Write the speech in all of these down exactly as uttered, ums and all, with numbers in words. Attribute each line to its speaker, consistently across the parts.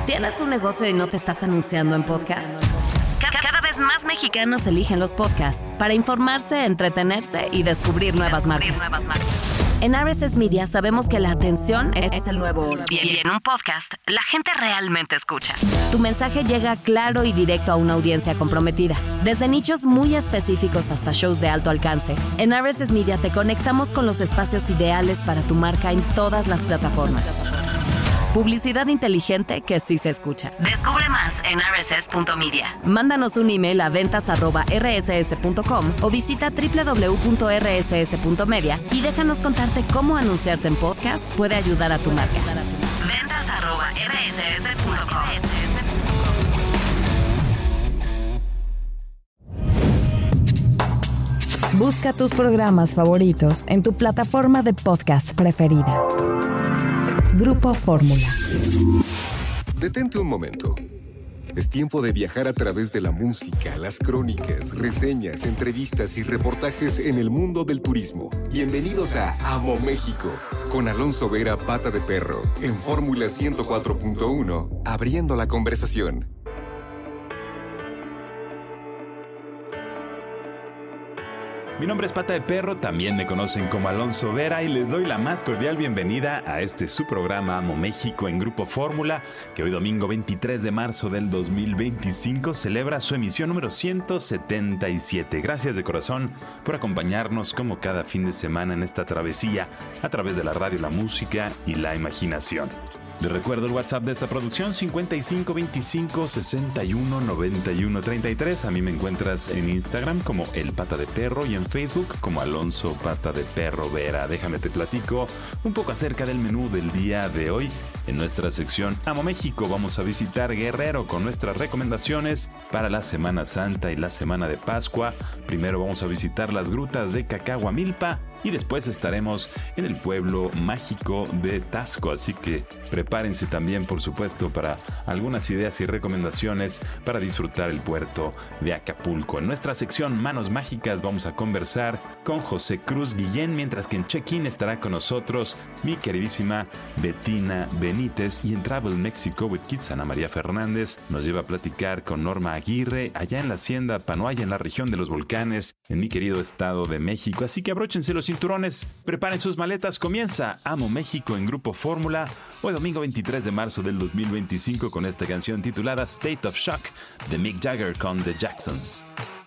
Speaker 1: ¿Tienes un negocio y no te estás anunciando en podcast? Cada vez más mexicanos eligen los podcasts para informarse, entretenerse y descubrir nuevas marcas. En R S S Media sabemos que la atención es el nuevo oro. Y en un podcast, la gente realmente escucha. Tu mensaje llega claro y directo a una audiencia comprometida. Desde nichos muy específicos hasta shows de alto alcance, en R S S Media te conectamos con los espacios ideales para tu marca en todas las plataformas. Publicidad inteligente que sí se escucha. Descubre más en r s s punto media. Mándanos un email a ventas arroba r s s punto com o visita doble u doble u doble u punto r s s punto media y déjanos contarte cómo anunciarte en podcast puede ayudar a tu marca. ventas arroba r s s punto com. Busca tus programas favoritos en tu plataforma de podcast preferida. Grupo Fórmula.
Speaker 2: Detente un momento. Es tiempo de viajar a través de la música, las crónicas, reseñas, entrevistas y reportajes en el mundo del turismo. Bienvenidos a Amo México, con Alonso Vera Pata de Perro, en Fórmula ciento cuatro punto uno, abriendo la conversación.
Speaker 3: Mi nombre es Pata de Perro, también me conocen como Alonso Vera y les doy la más cordial bienvenida a este su programa Amo México en Grupo Fórmula, que hoy domingo veintitrés de marzo del dos mil veinticinco celebra su emisión número ciento setenta y siete. Gracias de corazón por acompañarnos como cada fin de semana en esta travesía a través de la radio, la música y la imaginación. Les recuerdo el WhatsApp de esta producción, cincuenta y cinco veinticinco sesenta y uno noventa y uno treinta y tres. A mí me encuentras en Instagram como El Pata de Perro y en Facebook como Alonso Pata de Perro Vera. Déjame te platico un poco acerca del menú del día de hoy. En nuestra sección Amo México vamos a visitar Guerrero con nuestras recomendaciones para la Semana Santa y la Semana de Pascua. Primero vamos a visitar las grutas de Cacahuamilpa y después estaremos en el pueblo mágico de Taxco, así que prepárense también, por supuesto, para algunas ideas y recomendaciones para disfrutar el puerto de Acapulco. En nuestra sección Manos Mágicas vamos a conversar con José Cruz Guillén, mientras que en Check-in estará con nosotros mi queridísima Betina Benítez, y en Travel México with Kids Ana María Fernández nos lleva a platicar con Norma Aguirre allá en la hacienda Panoaya, en la región de los volcanes, en mi querido Estado de México. Así que abróchense los cinturones, preparen sus maletas, comienza Amo México en Grupo Fórmula, hoy domingo veintitrés de marzo del dos mil veinticinco, con esta canción titulada State of Shock de Mick Jagger con The Jacksons.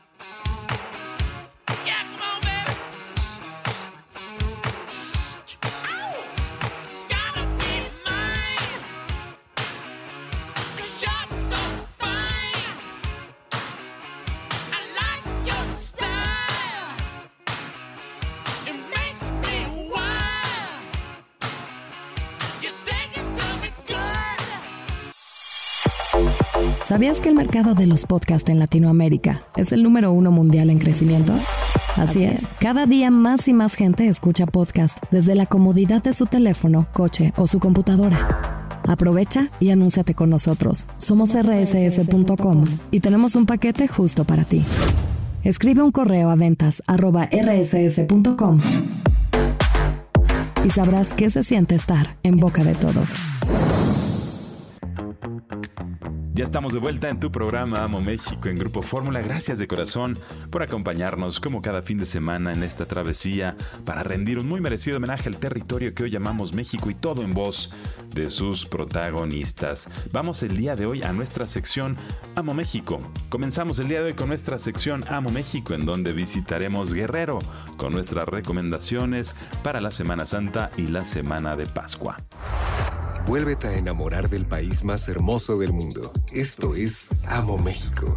Speaker 1: ¿Sabías que el mercado de los podcasts en Latinoamérica es el número uno mundial en crecimiento? Así es, cada día más y más gente escucha podcast desde la comodidad de su teléfono, coche o su computadora. Aprovecha y anúnciate con nosotros. Somos r s s punto com y tenemos un paquete justo para ti. Escribe un correo a ventas arroba r s s punto com y sabrás qué se siente estar en boca de todos.
Speaker 3: Ya estamos de vuelta en tu programa Amo México en Grupo Fórmula. Gracias de corazón por acompañarnos como cada fin de semana en esta travesía para rendir un muy merecido homenaje al territorio que hoy llamamos México, y todo en voz de sus protagonistas. Vamos el día de hoy a nuestra sección Amo México. Comenzamos el día de hoy con nuestra sección Amo México, en donde visitaremos Guerrero con nuestras recomendaciones para la Semana Santa y la Semana de Pascua.
Speaker 2: Vuélvete a enamorar del país más hermoso del mundo. Esto es Amo México.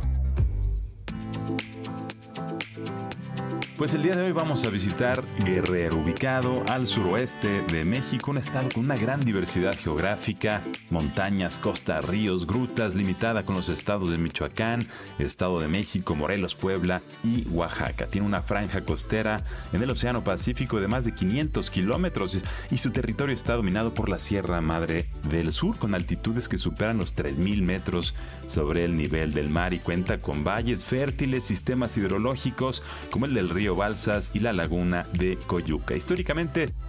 Speaker 3: Pues el día de hoy vamos a visitar Guerrero, ubicado al suroeste de México, un estado con una gran diversidad geográfica, montañas, costas, ríos, grutas, limitada con los estados de Michoacán, Estado de México, Morelos, Puebla y Oaxaca. Tiene una franja costera en el Océano Pacífico de más de quinientos kilómetros y su territorio está dominado por la Sierra Madre del Sur, con altitudes que superan los tres mil metros sobre el nivel del mar, y cuenta con valles fértiles, sistemas hidrológicos como el del río Balsas y la laguna de Coyuca. Históricamente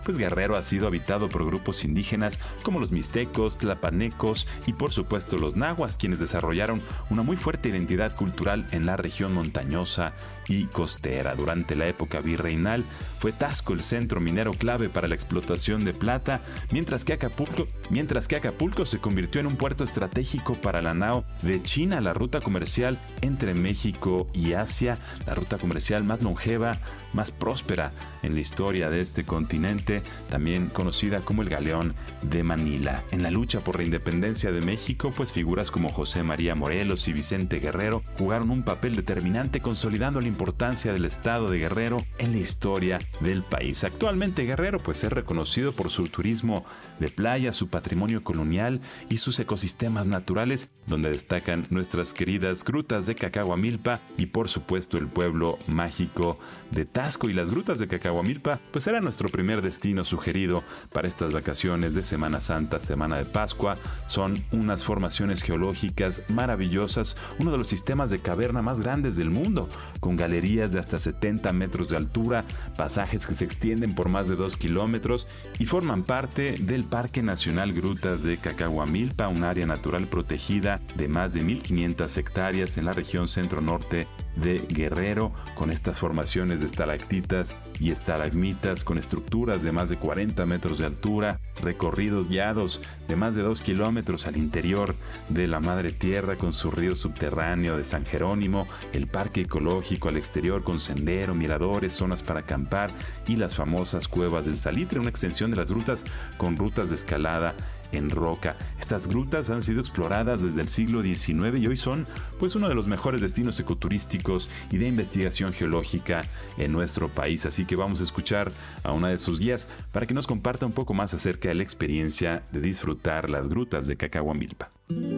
Speaker 3: pues Guerrero ha sido habitado por grupos indígenas como los mixtecos, tlapanecos y por supuesto los nahuas, quienes desarrollaron una muy fuerte identidad cultural en la región montañosa y costera. Durante la época virreinal fue Taxco el centro minero clave para la explotación de plata, mientras que Acapulco, mientras que Acapulco se convirtió en un puerto estratégico para la nao de China, la ruta comercial entre México y Asia, la ruta comercial más longeva, más próspera en la historia de este continente, también conocida como el Galeón de Manila. En la lucha por la independencia de México, pues figuras como José María Morelos y Vicente Guerrero jugaron un papel determinante consolidando la importancia del estado de Guerrero en la historia del país. Actualmente Guerrero pues es reconocido por su turismo de playa, su patrimonio colonial y sus ecosistemas naturales, donde destacan nuestras queridas grutas de Cacahuamilpa y por supuesto el pueblo mágico de Taxco. Y las grutas de Cacahuamilpa pues era nuestro primer destino sugerido para estas vacaciones de Semana Santa, Semana de Pascua. Son unas formaciones geológicas maravillosas, uno de los sistemas de caverna más grandes del mundo, con galerías de hasta setenta metros de altura, pasajes que se extienden por más de dos kilómetros y forman parte del Parque Nacional Grutas de Cacahuamilpa, un área natural protegida de más de mil quinientas hectáreas en la región centro-norte de Guerrero, con estas formaciones de estalactitas y estalagmitas, con estructuras de más de cuarenta metros de altura, recorridos guiados de más de dos kilómetros al interior de la madre tierra, con su río subterráneo de San Jerónimo, el parque ecológico al exterior con sendero, miradores, zonas para acampar y las famosas cuevas del Salitre, una extensión de las grutas con rutas de escalada en roca. Estas grutas han sido exploradas desde el siglo diecinueve y hoy son pues uno de los mejores destinos ecoturísticos y de investigación geológica en nuestro país. Así que vamos a escuchar a una de sus guías para que nos comparta un poco más acerca de la experiencia de disfrutar las grutas de Cacahuamilpa.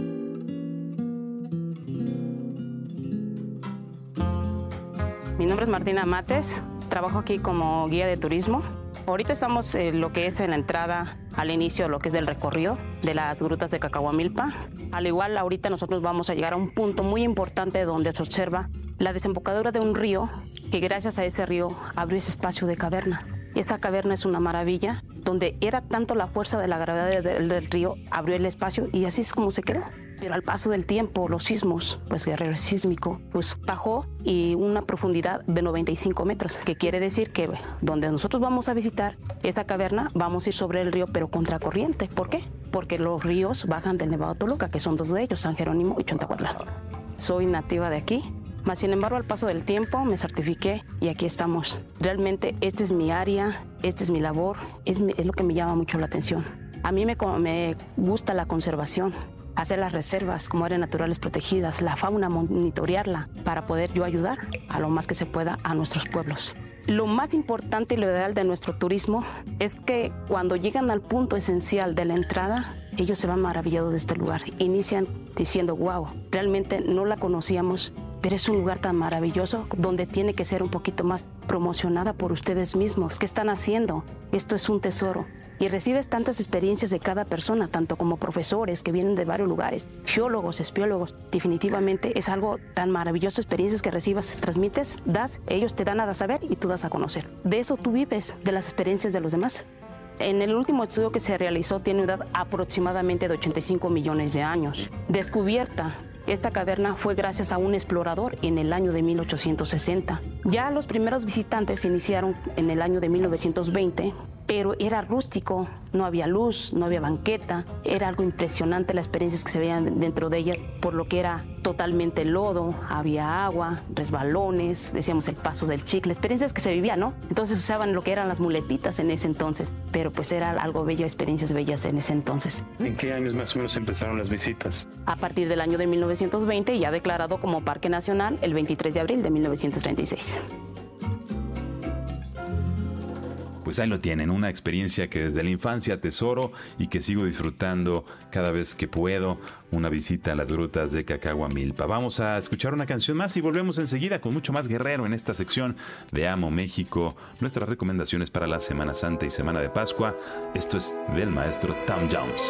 Speaker 4: Mi nombre es Martina Mates, trabajo aquí como guía de turismo. Ahorita estamos en lo que es en la entrada al inicio, lo que es del recorrido de las grutas de Cacahuamilpa. Al igual, ahorita nosotros vamos a llegar a un punto muy importante donde se observa la desembocadura de un río que gracias a ese río abrió ese espacio de caverna. Esa caverna es una maravilla, donde era tanto la fuerza de la gravedad del, del río, abrió el espacio y así es como se quedó. Pero al paso del tiempo, los sismos, pues Guerrero es sísmico, pues bajó y una profundidad de noventa y cinco metros, que quiere decir que donde nosotros vamos a visitar esa caverna, vamos a ir sobre el río, pero contracorriente. ¿Por qué? Porque los ríos bajan del Nevado Toluca, que son dos de ellos, San Jerónimo y Chontacuatlán. Soy nativa de aquí, mas sin embargo al paso del tiempo me certifiqué y aquí estamos. Realmente esta es mi área, esta es mi labor, es, mi, es lo que me llama mucho la atención. A mí me, me gusta la conservación, hacer las reservas como áreas naturales protegidas, la fauna, monitorearla para poder yo ayudar a lo más que se pueda a nuestros pueblos. Lo más importante y lo ideal de nuestro turismo es que cuando llegan al punto esencial de la entrada, ellos se van maravillados de este lugar. Inician diciendo, wow, realmente no la conocíamos, pero es un lugar tan maravilloso donde tiene que ser un poquito más promocionada por ustedes mismos. ¿Qué están haciendo? Esto es un tesoro. Y recibes tantas experiencias de cada persona, tanto como profesores que vienen de varios lugares, geólogos, espiólogos. Definitivamente es algo tan maravilloso, experiencias que recibas, transmites, das, ellos te dan a saber y tú das a conocer. De eso tú vives, de las experiencias de los demás. En el último estudio que se realizó tiene una edad aproximadamente de ochenta y cinco millones de años. Descubierta. Esta caverna fue gracias a un explorador en el año de mil ochocientos sesenta. Ya los primeros visitantes se iniciaron en el año de mil novecientos veinte, pero era rústico, no había luz, no había banqueta. Era algo impresionante las experiencias que se veían dentro de ellas, por lo que era totalmente lodo, había agua, resbalones, decíamos el paso del chicle, experiencias que se vivían, ¿no? Entonces usaban lo que eran las muletitas en ese entonces, pero pues era algo bello, experiencias bellas en ese entonces.
Speaker 5: ¿En qué años más o menos empezaron las visitas?
Speaker 4: A partir del año de mil novecientos veinte, ya declarado como Parque Nacional el veintitrés de abril de mil novecientos treinta y seis.
Speaker 3: Pues ahí lo tienen, una experiencia que desde la infancia atesoro y que sigo disfrutando cada vez que puedo, una visita a las grutas de Cacahuamilpa. Vamos a escuchar una canción más y volvemos enseguida con mucho más Guerrero en esta sección de Amo México, nuestras recomendaciones para la Semana Santa y Semana de Pascua. Esto es del maestro Tom Jones.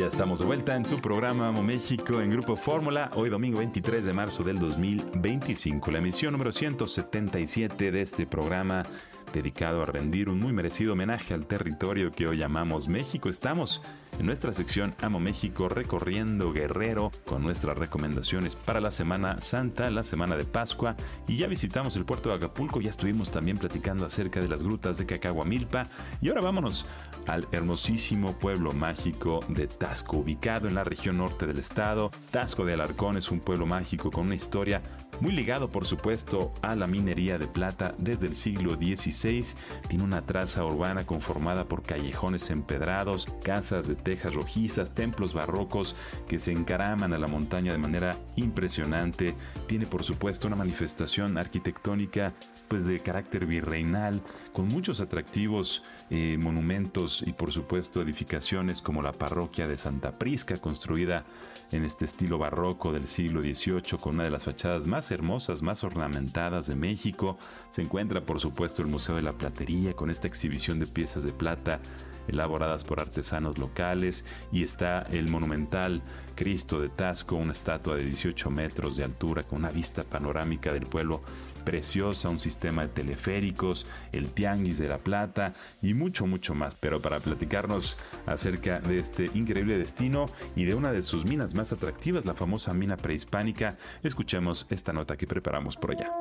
Speaker 3: Ya estamos de vuelta en tu programa Amo México en Grupo Fórmula, hoy domingo veintitrés de marzo del dos mil veinticinco, la emisión número ciento setenta y siete de este programa dedicado a rendir un muy merecido homenaje al territorio que hoy llamamos México. Estamos en nuestra sección Amo México recorriendo Guerrero con nuestras recomendaciones para la Semana Santa, la Semana de Pascua, y ya visitamos el puerto de Acapulco, ya estuvimos también platicando acerca de las grutas de Cacahuamilpa y ahora vámonos al hermosísimo pueblo mágico de Taxco, ubicado en la región norte del estado. Taxco de Alarcón es un pueblo mágico con una historia muy ligado, por supuesto, a la minería de plata desde el siglo dieciséis. Tiene una traza urbana conformada por callejones empedrados, casas de tejas rojizas, templos barrocos que se encaraman a la montaña de manera impresionante. Tiene, por supuesto, una manifestación arquitectónica pues de carácter virreinal, con muchos atractivos eh, monumentos y por supuesto edificaciones como la parroquia de Santa Prisca, construida en este estilo barroco del siglo dieciocho, con una de las fachadas más hermosas, más ornamentadas de México. Se encuentra por supuesto el Museo de la Platería, con esta exhibición de piezas de plata elaboradas por artesanos locales, y está el monumental Cristo de Taxco, una estatua de dieciocho metros de altura con una vista panorámica del pueblo preciosa, un sistema de teleféricos, el Tianguis de la Plata y mucho, mucho más. Pero para platicarnos acerca de este increíble destino y de una de sus minas más atractivas, la famosa mina prehispánica, escuchemos esta nota que preparamos por allá.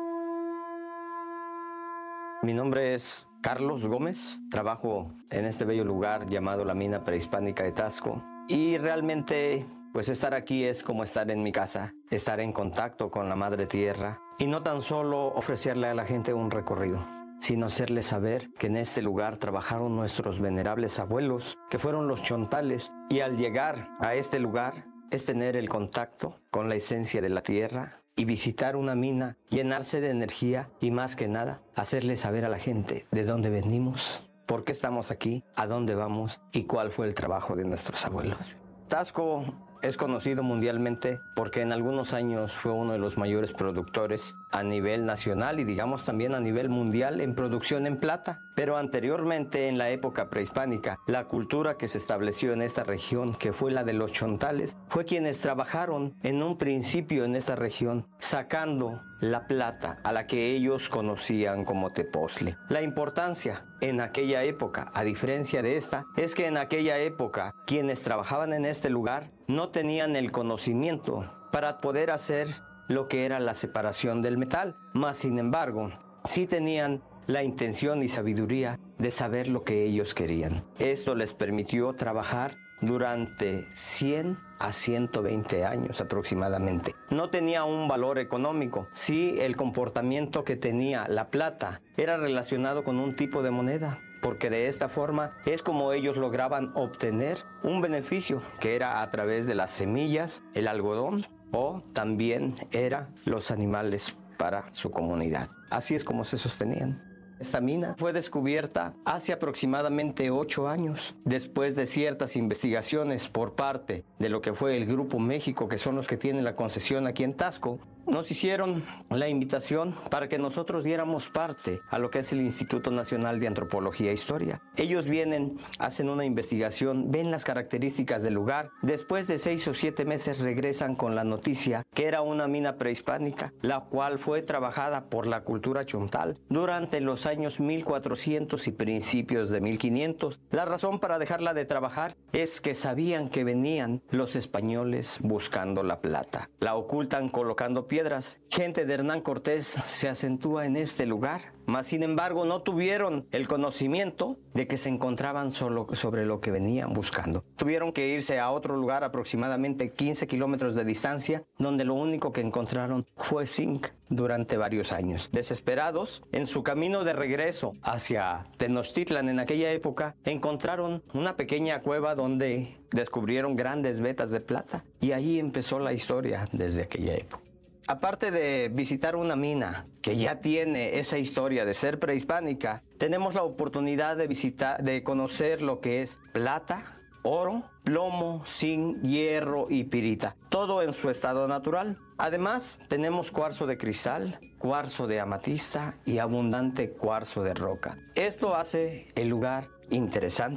Speaker 6: Mi nombre es Carlos Gómez, trabajo en este bello lugar llamado la mina prehispánica de Taxco, y realmente pues estar aquí es como estar en mi casa, estar en contacto con la madre tierra y no tan solo ofrecerle a la gente un recorrido, sino hacerle saber que en este lugar trabajaron nuestros venerables abuelos, que fueron los chontales, y al llegar a este lugar es tener el contacto con la esencia de la tierra y visitar una mina, llenarse de energía y más que nada, hacerle saber a la gente de dónde venimos, por qué estamos aquí, a dónde vamos y cuál fue el trabajo de nuestros abuelos. Taxco es conocido mundialmente porque en algunos años fue uno de los mayores productores a nivel nacional y digamos también a nivel mundial en producción en plata. Pero anteriormente, en la época prehispánica, la cultura que se estableció en esta región, que fue la de los chontales, fue quienes trabajaron en un principio en esta región, sacando la plata a la que ellos conocían como tepoztle. La importancia en aquella época, a diferencia de esta, es que en aquella época quienes trabajaban en este lugar no tenían el conocimiento para poder hacer lo que era la separación del metal, mas sin embargo, sí tenían la intención y sabiduría de saber lo que ellos querían. Esto les permitió trabajar durante cien a ciento veinte años aproximadamente. No tenía un valor económico. Sí, el comportamiento que tenía la plata era relacionado con un tipo de moneda, porque de esta forma es como ellos lograban obtener un beneficio, que era a través de las semillas, el algodón, o también era los animales para su comunidad. Así es como se sostenían. Esta mina fue descubierta hace aproximadamente ocho años, después de ciertas investigaciones por parte de lo que fue el Grupo México, que son los que tienen la concesión aquí en Taxco. Nos hicieron la invitación para que nosotros diéramos parte a lo que es el Instituto Nacional de Antropología e Historia. Ellos vienen, hacen una investigación, ven las características del lugar. Después de seis o siete meses regresan con la noticia que era una mina prehispánica, la cual fue trabajada por la cultura chontal durante los años mil cuatrocientos y principios de mil quinientos. La razón para dejarla de trabajar es que sabían que venían los españoles buscando la plata. La ocultan colocando piedras. Gente de Hernán Cortés se acentúa en este lugar, mas sin embargo no tuvieron el conocimiento de que se encontraban solo sobre lo que venían buscando. Tuvieron que irse a otro lugar aproximadamente quince kilómetros de distancia, donde lo único que encontraron fue zinc durante varios años. Desesperados, en su camino de regreso hacia Tenochtitlan en aquella época, encontraron una pequeña cueva donde descubrieron grandes vetas de plata, y ahí empezó la historia desde aquella época. Aparte de visitar una mina que ya tiene esa historia de ser prehispánica, tenemos la oportunidad de visitar, de conocer lo que es plata, oro, plomo, zinc, hierro y pirita, todo en su estado natural. Además, tenemos cuarzo de cristal, cuarzo de amatista y abundante cuarzo de roca. Esto hace el lugar interesante.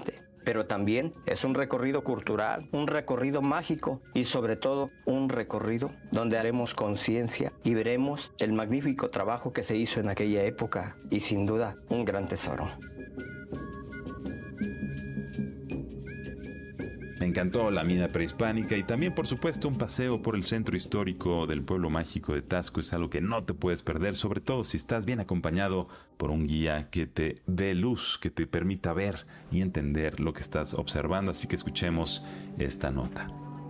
Speaker 6: pero también es un recorrido cultural, un recorrido mágico y sobre todo un recorrido donde haremos conciencia y veremos el magnífico trabajo que se hizo en aquella época y sin duda un gran tesoro.
Speaker 3: Me encantó la mina prehispánica y también, por supuesto, un paseo por el centro histórico del pueblo mágico de Taxco es algo que no te puedes perder, sobre todo si estás bien acompañado por un guía que te dé luz, que te permita ver y entender lo que estás observando. Así que escuchemos esta nota.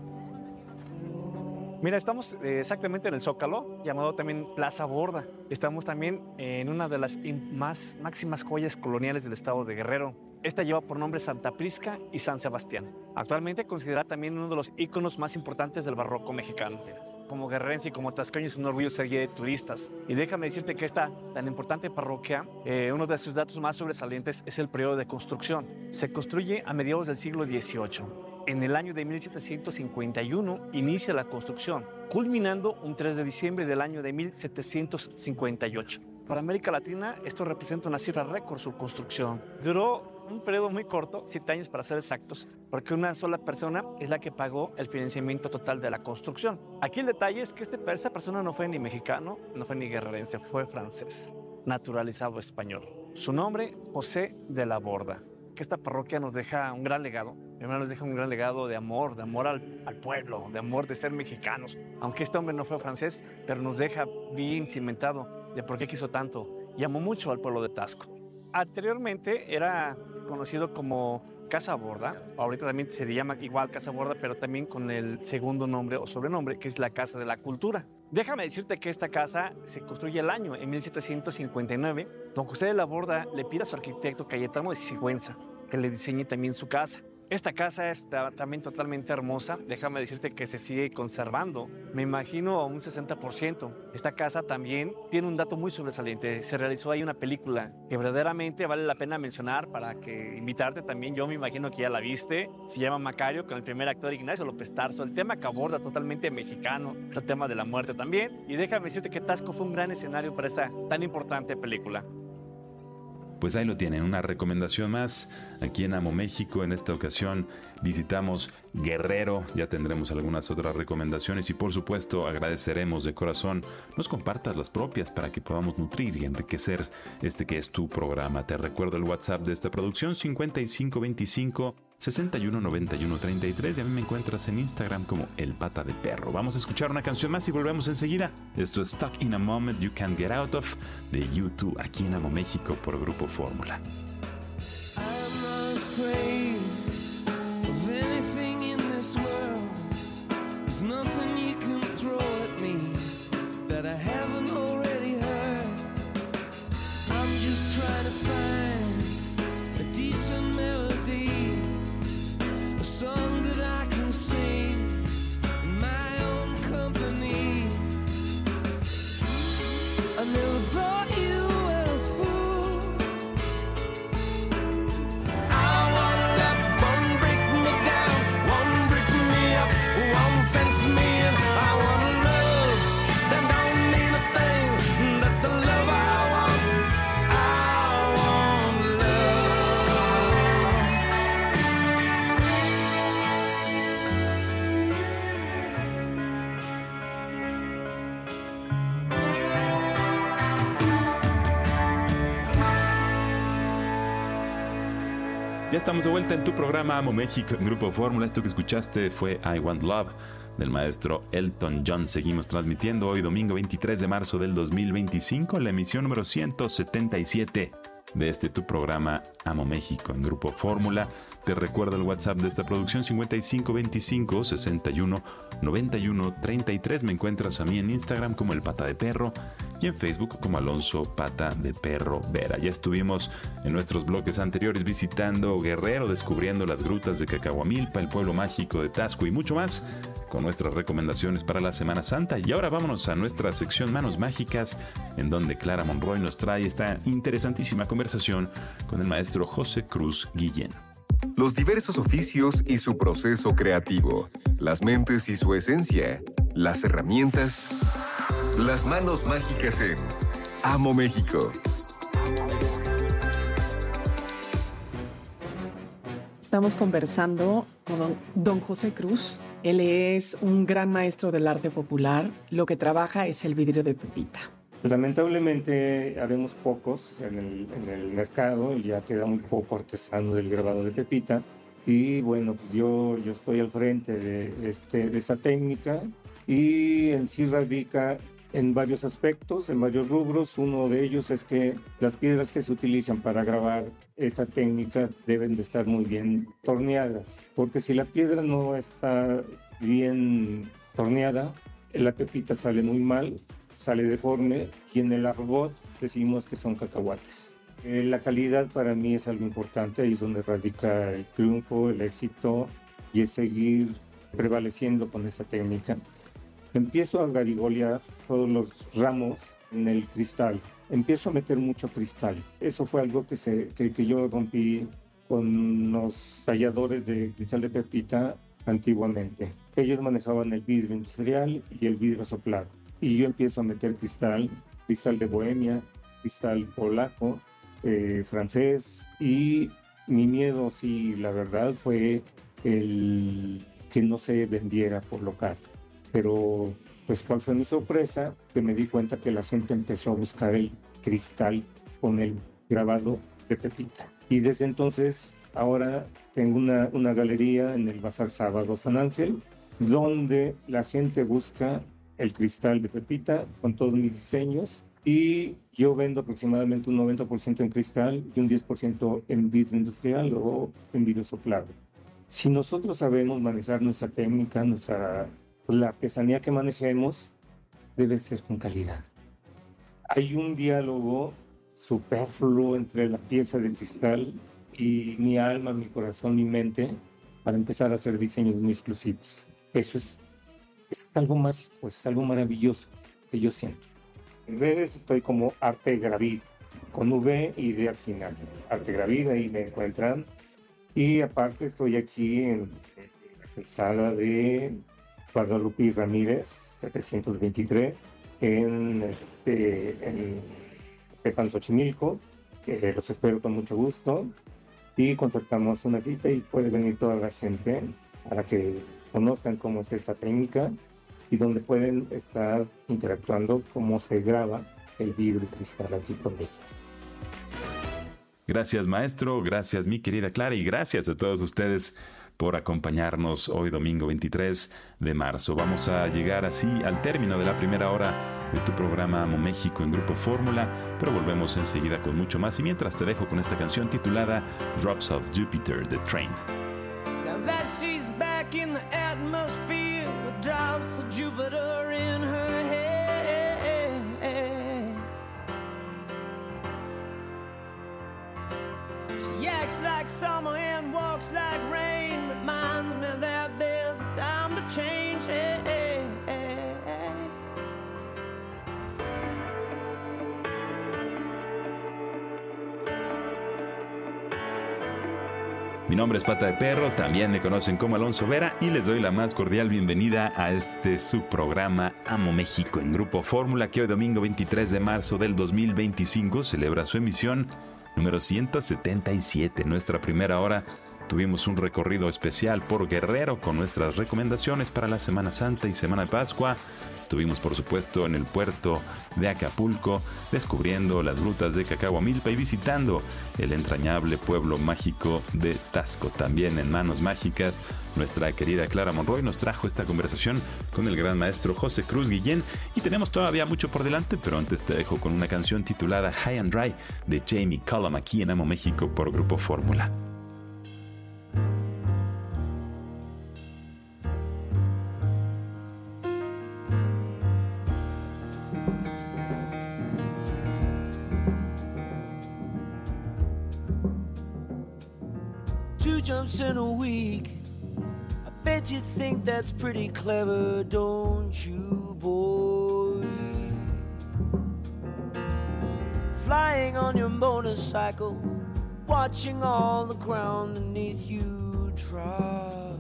Speaker 7: Mira, estamos exactamente en el Zócalo, llamado también Plaza Borda. Estamos también en una de las más máximas joyas coloniales del estado de Guerrero. Esta lleva por nombre Santa Prisca y San Sebastián. Actualmente considerada también uno de los íconos más importantes del barroco mexicano. Como guerrerense y como tasqueño es un orgullo ser guía de turistas. Y déjame decirte que esta tan importante parroquia, eh, uno de sus datos más sobresalientes es el periodo de construcción. Se construye a mediados del siglo dieciocho. En el año de mil setecientos cincuenta y uno inicia la construcción, culminando un tres de diciembre del año de mil setecientos cincuenta y ocho. Para América Latina, esto representa una cifra récord su construcción. Duró un periodo muy corto, siete años para ser exactos, porque una sola persona es la que pagó el financiamiento total de la construcción. Aquí el detalle es que este, esta persona no fue ni mexicano, no fue ni guerrerense, fue francés, naturalizado español. Su nombre, José de la Borda. Que esta parroquia nos deja un gran legado. Primero nos deja un gran legado de amor, de amor al, al pueblo, de amor de ser mexicanos. Aunque este hombre no fue francés, pero nos deja bien cimentado de por qué quiso tanto y amó mucho al pueblo de Taxco. Anteriormente era conocido como Casa Borda, ahorita también se le llama igual Casa Borda, pero también con el segundo nombre o sobrenombre, que es la Casa de la Cultura. Déjame decirte que esta casa se construye el año en mil setecientos cincuenta y nueve. Don José de la Borda le pide a su arquitecto Cayetano de Sigüenza que le diseñe también su casa. Esta casa está también totalmente hermosa. Déjame decirte que se sigue conservando. Me imagino a un sesenta por ciento. Esta casa también tiene un dato muy sobresaliente. Se realizó ahí una película que verdaderamente vale la pena mencionar para que invitarte también. Yo me imagino que ya la viste. Se llama Macario, con el primer actor Ignacio López Tarso. El tema que aborda totalmente mexicano es el tema de la muerte también. Y déjame decirte que Taxco fue un gran escenario para esta tan importante película.
Speaker 3: Pues ahí lo tienen, una recomendación más aquí en Amo México. En esta ocasión visitamos Guerrero, ya tendremos algunas otras recomendaciones y por supuesto agradeceremos de corazón nos compartas las propias para que podamos nutrir y enriquecer este que es tu programa. Te recuerdo el WhatsApp de esta producción cincuenta y cinco veinticinco sesenta y uno noventa y uno treinta y tres y a mí me encuentras en Instagram como El Pata de Perro. Vamos a escuchar una canción más y volvemos enseguida. Esto es Stuck in a Moment You Can't Get Out Of de U dos aquí en Amo México por Grupo Fórmula.
Speaker 8: I'm not afraid of anything in this world. There's nothing you can throw at me that I haven't already heard. I'm just trying to find a decent melody, a song that I can sing in my own company. I never thought you were a fool. I wanna let one break me down, one break me up, one fence me in. I wanna love that don't mean a thing. That's the love I want. I want love.
Speaker 3: Ya estamos de vuelta en tu programa Amo México en Grupo Fórmula. Esto que escuchaste fue I Want Love del maestro Elton John. Seguimos transmitiendo hoy domingo veintitrés de marzo del dos mil veinticinco, la emisión número ciento setenta y siete de este tu programa Amo México en Grupo Fórmula. Te recuerdo el WhatsApp de esta producción cincuenta y cinco veinticinco sesenta y uno noventa y uno treinta y tres. Me encuentras a mí en Instagram como El Pata de Perro y en Facebook como Alonso Pata de Perro Vera. Ya estuvimos en nuestros bloques anteriores visitando Guerrero, descubriendo las grutas de Cacahuamilpa, el pueblo mágico de Taxco y mucho más con nuestras recomendaciones para la Semana Santa. Y ahora vámonos a nuestra sección Manos Mágicas, en donde Clara Monroy nos trae esta interesantísima conversación con el maestro José Cruz Guillén.
Speaker 2: Los diversos oficios y su proceso creativo, las mentes y su esencia, las herramientas, las manos mágicas en Amo México.
Speaker 9: Estamos conversando con don, don José Cruz. Él es un gran maestro del arte popular. Lo que trabaja es el vidrio de pepita.
Speaker 10: Lamentablemente habemos pocos en el, en el mercado y ya queda muy poco artesano del grabado de pepita. Y bueno, pues yo, yo estoy al frente de, este, de esta técnica y en sí radica en varios aspectos, en varios rubros. Uno de ellos es que las piedras que se utilizan para grabar esta técnica deben de estar muy bien torneadas, porque si la piedra no está bien torneada, la pepita sale muy mal, sale deforme y en el argot decimos que son cacahuates. Eh, la calidad para mí es algo importante, ahí es donde radica el triunfo, el éxito y el seguir prevaleciendo con esta técnica. Empiezo a garigolear todos los ramos en el cristal. Empiezo a meter mucho cristal. Eso fue algo que, se, que, que yo rompí con los talladores de cristal de pepita antiguamente. Ellos manejaban el vidrio industrial y el vidrio soplado. Y yo empiezo a meter cristal, cristal de Bohemia, cristal polaco, eh, francés. Y mi miedo, sí, la verdad, fue el que no se vendiera por local. Pero, pues, ¿cuál fue mi sorpresa? Que me di cuenta que la gente empezó a buscar el cristal con el grabado de pepita. Y desde entonces, ahora tengo una, una galería en el Bazar Sábado San Ángel, donde la gente busca el cristal de pepita con todos mis diseños. Y yo vendo aproximadamente un noventa por ciento en cristal y un diez por ciento en vidrio industrial o en vidrio soplado. Si nosotros sabemos manejar nuestra técnica, nuestra... la artesanía que manejemos debe ser con calidad. Hay un diálogo superfluo entre la pieza de cristal y mi alma, mi corazón, mi mente para empezar a hacer diseños muy exclusivos. Eso es, es algo más, pues es algo maravilloso que yo siento. En redes estoy como Arte Gravida, con V y D al final. Arte Gravida, ahí me encuentran. Y aparte estoy aquí en la calzada de Guadalupe Ramírez, setecientos veintitrés, en, este, en Tepan, Xochimilco. Eh, los espero con mucho gusto y concertamos una cita y puede venir toda la gente para que conozcan cómo es esta técnica y donde pueden estar interactuando cómo se graba el vidrio cristal aquí con ellos.
Speaker 3: Gracias, maestro, gracias, mi querida Clara, y gracias a todos ustedes por acompañarnos hoy domingo veintitrés de marzo. Vamos a llegar así al término de la primera hora de tu programa Amo México en Grupo Fórmula, pero volvemos enseguida con mucho más. Y mientras te dejo con esta canción titulada Drops of Jupiter, The Train.
Speaker 8: Now that she's back in the atmosphere with drops of Jupiter in her head. She acts like summer and walks like rain, reminds me that there's a time to change. Hey, hey, hey, hey.
Speaker 3: Mi nombre es Pata de Perro, también me conocen como Alonso Vera y les doy la más cordial bienvenida a este subprograma Amo México en Grupo Fórmula, que hoy domingo veintitrés de marzo del dos mil veinticinco celebra su emisión número ciento setenta y siete. Nuestra primera hora tuvimos un recorrido especial por Guerrero con nuestras recomendaciones para la Semana Santa y Semana de Pascua. Estuvimos, por supuesto, en el puerto de Acapulco, descubriendo las grutas de Cacahuamilpa y visitando el entrañable pueblo mágico de Taxco. También en Manos Mágicas, nuestra querida Clara Monroy nos trajo esta conversación con el gran maestro José Cruz Guillén. Y tenemos todavía mucho por delante, pero antes te dejo con una canción titulada High and Dry de Jamie Cullum aquí en Amo México por Grupo Fórmula.
Speaker 8: Jumps in a week. I bet you think that's pretty clever, don't you, boy? Flying on your motorcycle, watching all the ground beneath you drop.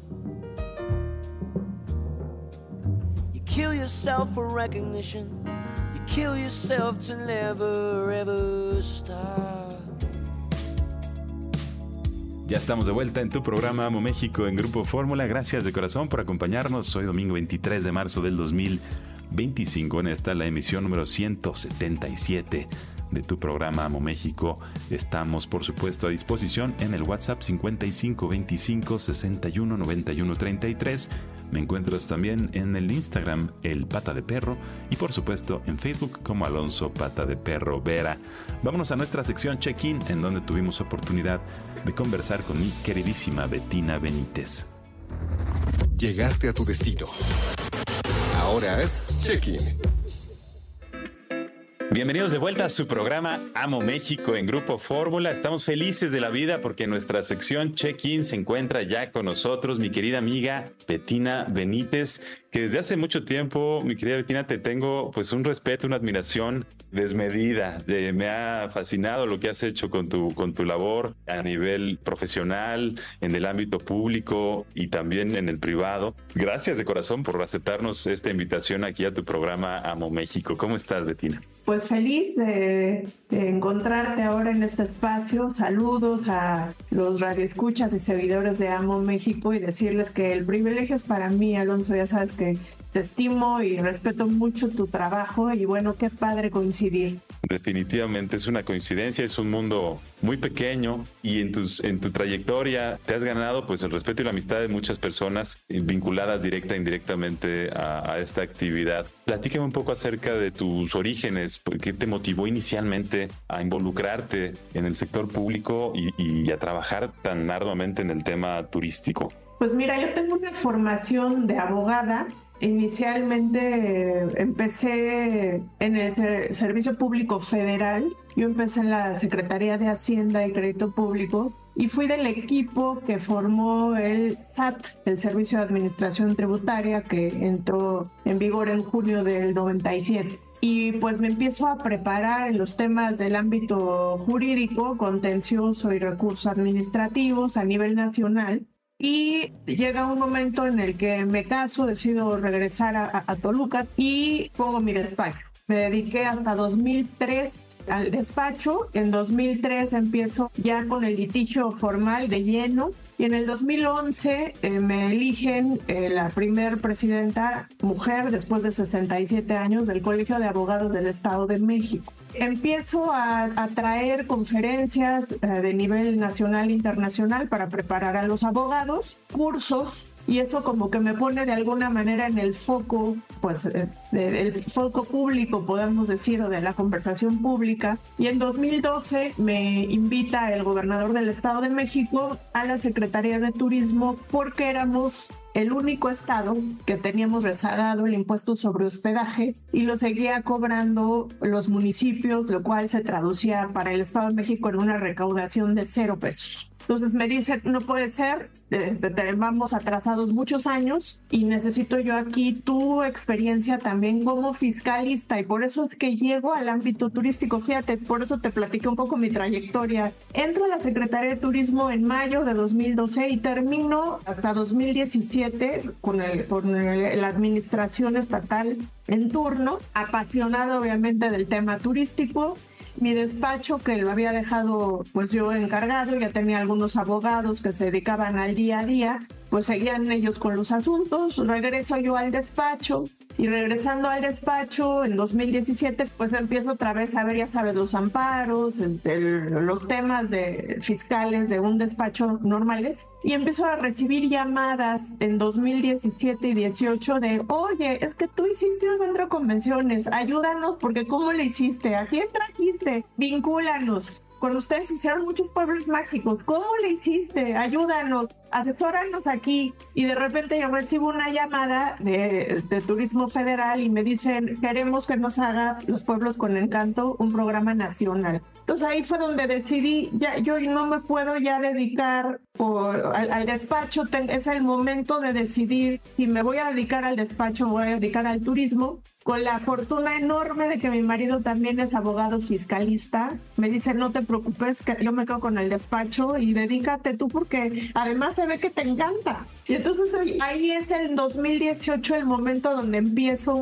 Speaker 8: You kill yourself for recognition, you kill yourself to never ever stop.
Speaker 3: Ya estamos de vuelta en tu programa Amo México en Grupo Fórmula. Gracias de corazón por acompañarnos. Hoy domingo veintitrés de marzo del dos mil veinticinco. En esta la emisión número ciento setenta y siete de tu programa Amo México. Estamos, por supuesto, a disposición en el WhatsApp cincuenta y cinco veinticinco sesenta y uno noventa y uno treinta y tres. Me encuentras también en el Instagram El Pata de Perro y, por supuesto, en Facebook como Alonso Pata de Perro Vera. Vámonos a nuestra sección Check-in, en donde tuvimos oportunidad de conversar con mi queridísima Bettina Benítez.
Speaker 2: Llegaste a tu destino. Ahora es Check-in.
Speaker 3: Bienvenidos de vuelta a su programa Amo México en Grupo Fórmula. Estamos felices de la vida porque nuestra sección Check-in se encuentra ya con nosotros mi querida amiga Bettina Benítez, que desde hace mucho tiempo, mi querida Bettina, te tengo pues un respeto, una admiración desmedida. Eh, me ha fascinado lo que has hecho con tu, con tu labor a nivel profesional, en el ámbito público y también en el privado. Gracias de corazón por aceptarnos esta invitación aquí a tu programa Amo México. ¿Cómo estás, Bettina?
Speaker 11: Pues feliz de, de encontrarte ahora en este espacio. Saludos a los radioescuchas y seguidores de Amo México y decirles que el privilegio es para mí, Alonso. Ya sabes que te estimo y respeto mucho tu trabajo y bueno, qué padre coincidir.
Speaker 3: Definitivamente es una coincidencia, es un mundo muy pequeño y en, tus, en tu trayectoria te has ganado pues el respeto y la amistad de muchas personas vinculadas directa e indirectamente a, a esta actividad. Platícame un poco acerca de tus orígenes, ¿qué te motivó inicialmente a involucrarte en el sector público y, y a trabajar tan arduamente en el tema turístico?
Speaker 11: Pues mira, yo tengo una formación de abogada. Inicialmente eh, empecé en el ser- Servicio Público Federal. Yo empecé en la Secretaría de Hacienda y Crédito Público y fui del equipo que formó el S A T, el Servicio de Administración Tributaria, que entró en vigor en junio del noventa y siete. Y pues me empiezo a preparar en los temas del ámbito jurídico, contencioso y recursos administrativos a nivel nacional. Y llega un momento en el que me caso, decido regresar a, a Toluca y pongo mi despacho. Me dediqué hasta dos mil tres al despacho. En dos mil tres empiezo ya con el litigio formal de lleno. Y en el dos mil once eh, me eligen eh, la primer presidenta mujer después de sesenta y siete años del Colegio de Abogados del Estado de México. Empiezo a, a traer conferencias eh, de nivel nacional e internacional para preparar a los abogados, cursos, y eso como que me pone de alguna manera en el foco, pues eh, de, el foco público, podemos decir, o de la conversación pública. Y en dos mil doce me invita el gobernador del Estado de México a la Secretaría de Turismo porque éramos el único estado que teníamos rezagado el impuesto sobre hospedaje y lo seguía cobrando los municipios, lo cual se traducía para el Estado de México en una recaudación de cero pesos. Entonces me dice, no puede ser, desde, vamos atrasados muchos años y necesito yo aquí tu experiencia también como fiscalista, y por eso es que llego al ámbito turístico. Fíjate, por eso te platiqué un poco mi trayectoria. Entro a la Secretaría de Turismo en mayo de dos mil doce y termino hasta dos mil diecisiete con, el, con el, la administración estatal en turno, apasionada obviamente del tema turístico. Mi despacho, que lo había dejado pues yo encargado, ya tenía algunos abogados que se dedicaban al día a día, pues seguían ellos con los asuntos. Regreso yo al despacho y regresando al despacho en dos mil diecisiete pues empiezo otra vez a ver, ya sabes, los amparos, el, el, los temas de fiscales de un despacho normales, y empiezo a recibir llamadas en dos mil diecisiete y dieciocho de, oye, es que tú hiciste un centro de convenciones, ayúdanos porque ¿cómo le hiciste? ¿A quién trajiste? Vincúlanos. Con ustedes hicieron muchos pueblos mágicos. ¿Cómo le hiciste? Ayúdanos, asesóranos aquí. Y de repente yo recibo una llamada de, de Turismo Federal y me dicen, queremos que nos hagas Los Pueblos con Encanto, un programa nacional. Entonces ahí fue donde decidí, ya, yo no me puedo ya dedicar por, al, al despacho. Ten, es el momento de decidir si me voy a dedicar al despacho o voy a dedicar al turismo. Con la fortuna enorme de que mi marido también es abogado fiscalista, me dice, no te preocupes, que yo me quedo con el despacho y dedícate tú porque además se ve que te encanta. Y entonces ahí es el dos mil dieciocho el momento donde empiezo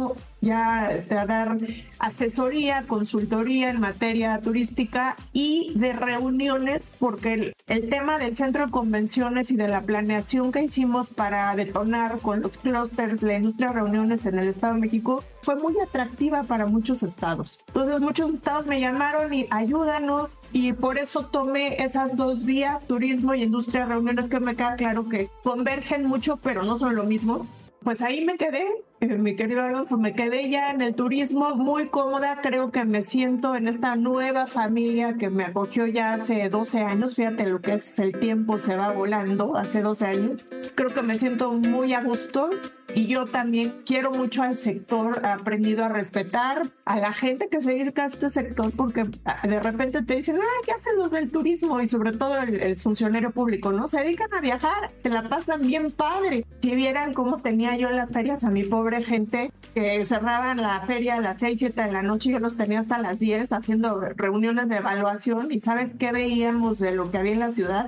Speaker 11: ya este, a dar asesoría, consultoría en materia turística y de reuniones, porque el, el tema del centro de convenciones y de la planeación que hicimos para detonar con los clústeres la industria de reuniones en el Estado de México fue muy atractiva para muchos estados. Entonces muchos estados me llamaron y ayúdanos, y por eso tomé esas dos vías, turismo y industria de reuniones, que me queda claro que convergen mucho, pero no son lo mismo. Pues ahí me quedé, eh, mi querido Alonso, me quedé ya en el turismo muy cómoda. Creo que me siento en esta nueva familia que me acogió ya hace doce años. Fíjate lo que es el tiempo, se va volando, hace doce años. Creo que me siento muy a gusto y yo también quiero mucho al sector. He aprendido a respetar a la gente que se dedica a este sector, porque de repente te dicen, ah, ¿qué hacen los del turismo? Y sobre todo el, el funcionario público, ¿no? Se dedican a viajar, se la pasan bien padre. Si vieran cómo tenía yo en las ferias a mi pobre gente que cerraban la feria a las seis, siete de la noche, yo los tenía hasta las diez haciendo reuniones de evaluación, y ¿sabes qué veíamos de lo que había en la ciudad?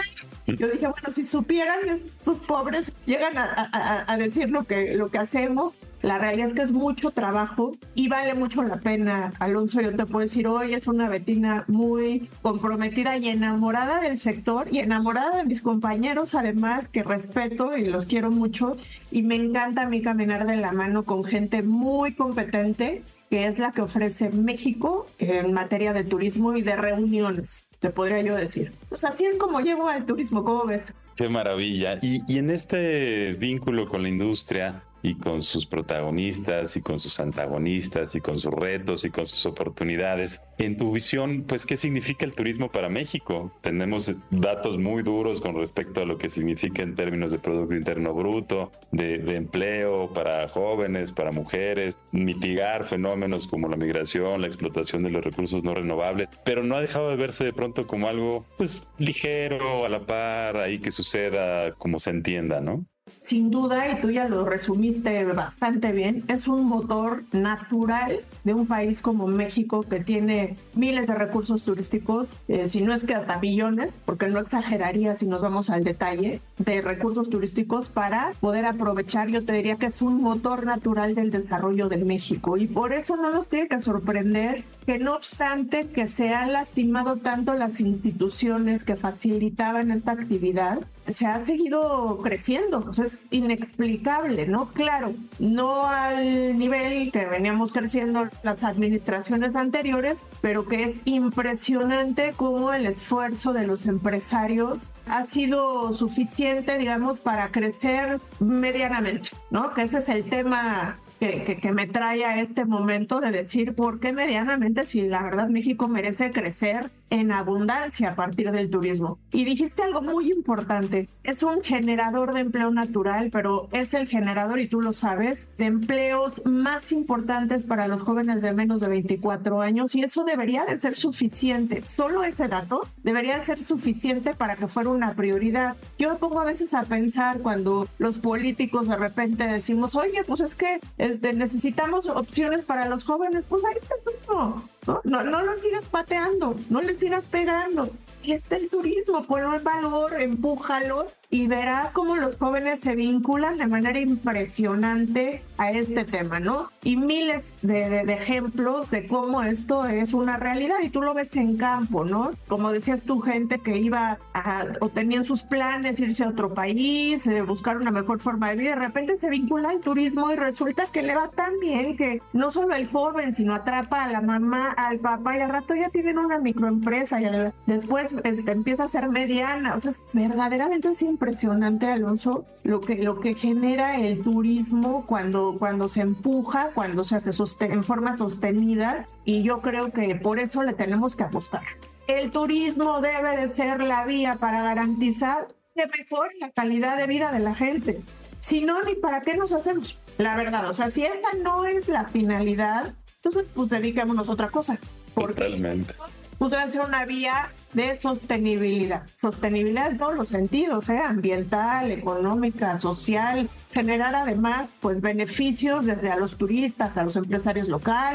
Speaker 11: Yo dije, bueno, si supieran, esos pobres llegan a, a, a decir lo que, lo que hacemos. La realidad es que es mucho trabajo y vale mucho la pena, Alonso. Yo te puedo decir, hoy es una Betina muy comprometida y enamorada del sector y enamorada de mis compañeros, además, que respeto y los quiero mucho, y me encanta a mí caminar de la mano con gente muy competente, que es la que ofrece México en materia de turismo y de reuniones, te podría yo decir. Pues así es como llego al turismo, ¿cómo ves?
Speaker 3: Qué maravilla. Y, y en este vínculo con la industria y con sus protagonistas y con sus antagonistas y con sus retos y con sus oportunidades, en tu visión, pues, ¿qué significa el turismo para México? Tenemos datos muy duros con respecto a lo que significa en términos de Producto Interno Bruto, de, de empleo para jóvenes, para mujeres, mitigar fenómenos como la migración, la explotación de los recursos no renovables, pero no ha dejado de verse de pronto como algo, pues, ligero, a la par, ahí que suceda como se entienda, ¿no?
Speaker 11: Sin duda, y tú ya lo resumiste bastante bien, es un motor natural de un país como México, que tiene miles de recursos turísticos, eh, si no es que hasta millones, porque no exageraría si nos vamos al detalle, de recursos turísticos para poder aprovechar. Yo te diría que es un motor natural del desarrollo de México, y por eso no nos tiene que sorprender que, no obstante que se han lastimado tanto las instituciones que facilitaban esta actividad, se ha seguido creciendo. O sea, es inexplicable, ¿no? Claro, no al nivel que veníamos creciendo las administraciones anteriores, pero que es impresionante cómo el esfuerzo de los empresarios ha sido suficiente, digamos, para crecer medianamente, ¿no? Que ese es el tema Que, que, que me trae a este momento de decir por qué medianamente, si la verdad México merece crecer en abundancia a partir del turismo. Y dijiste algo muy importante, es un generador de empleo natural, pero es el generador, y tú lo sabes, de empleos más importantes para los jóvenes de menos de veinticuatro años, y eso debería de ser suficiente. Solo ese dato debería de ser suficiente para que fuera una prioridad. Yo me pongo a veces a pensar cuando los políticos de repente decimos, oye, pues es que Este, necesitamos opciones para los jóvenes, pues ahí está el turismo, ¿no? No, no lo sigas pateando, no le sigas pegando. Y está el turismo, ponlo en valor, empújalo, y verás cómo los jóvenes se vinculan de manera impresionante a este tema, ¿no? Y miles de, de, de ejemplos de cómo esto es una realidad, y tú lo ves en campo, ¿no? Como decías tú, gente que iba a, o tenían sus planes, irse a otro país, eh, buscar una mejor forma de vida, de repente se vincula al turismo y resulta que le va tan bien que no solo el joven, sino atrapa a la mamá, al papá, y al rato ya tienen una microempresa, y al, después este, empieza a ser mediana. O sea, es verdaderamente es impresionante, Alonso, lo que, lo que genera el turismo cuando, cuando se empuja, cuando se hace sosten- en forma sostenida, y yo creo que por eso le tenemos que apostar. El turismo debe de ser la vía para garantizar que mejore la calidad de vida de la gente. Si no, ni para qué nos hacemos, la verdad. O sea, si esa no es la finalidad, entonces pues dediquémonos a otra cosa.
Speaker 3: Totalmente.
Speaker 11: Pues debe ser una vía de sostenibilidad. Sostenibilidad en todos los sentidos, ¿eh? Ambiental, económica, social. Generar además pues beneficios desde a los turistas, a los empresarios locales.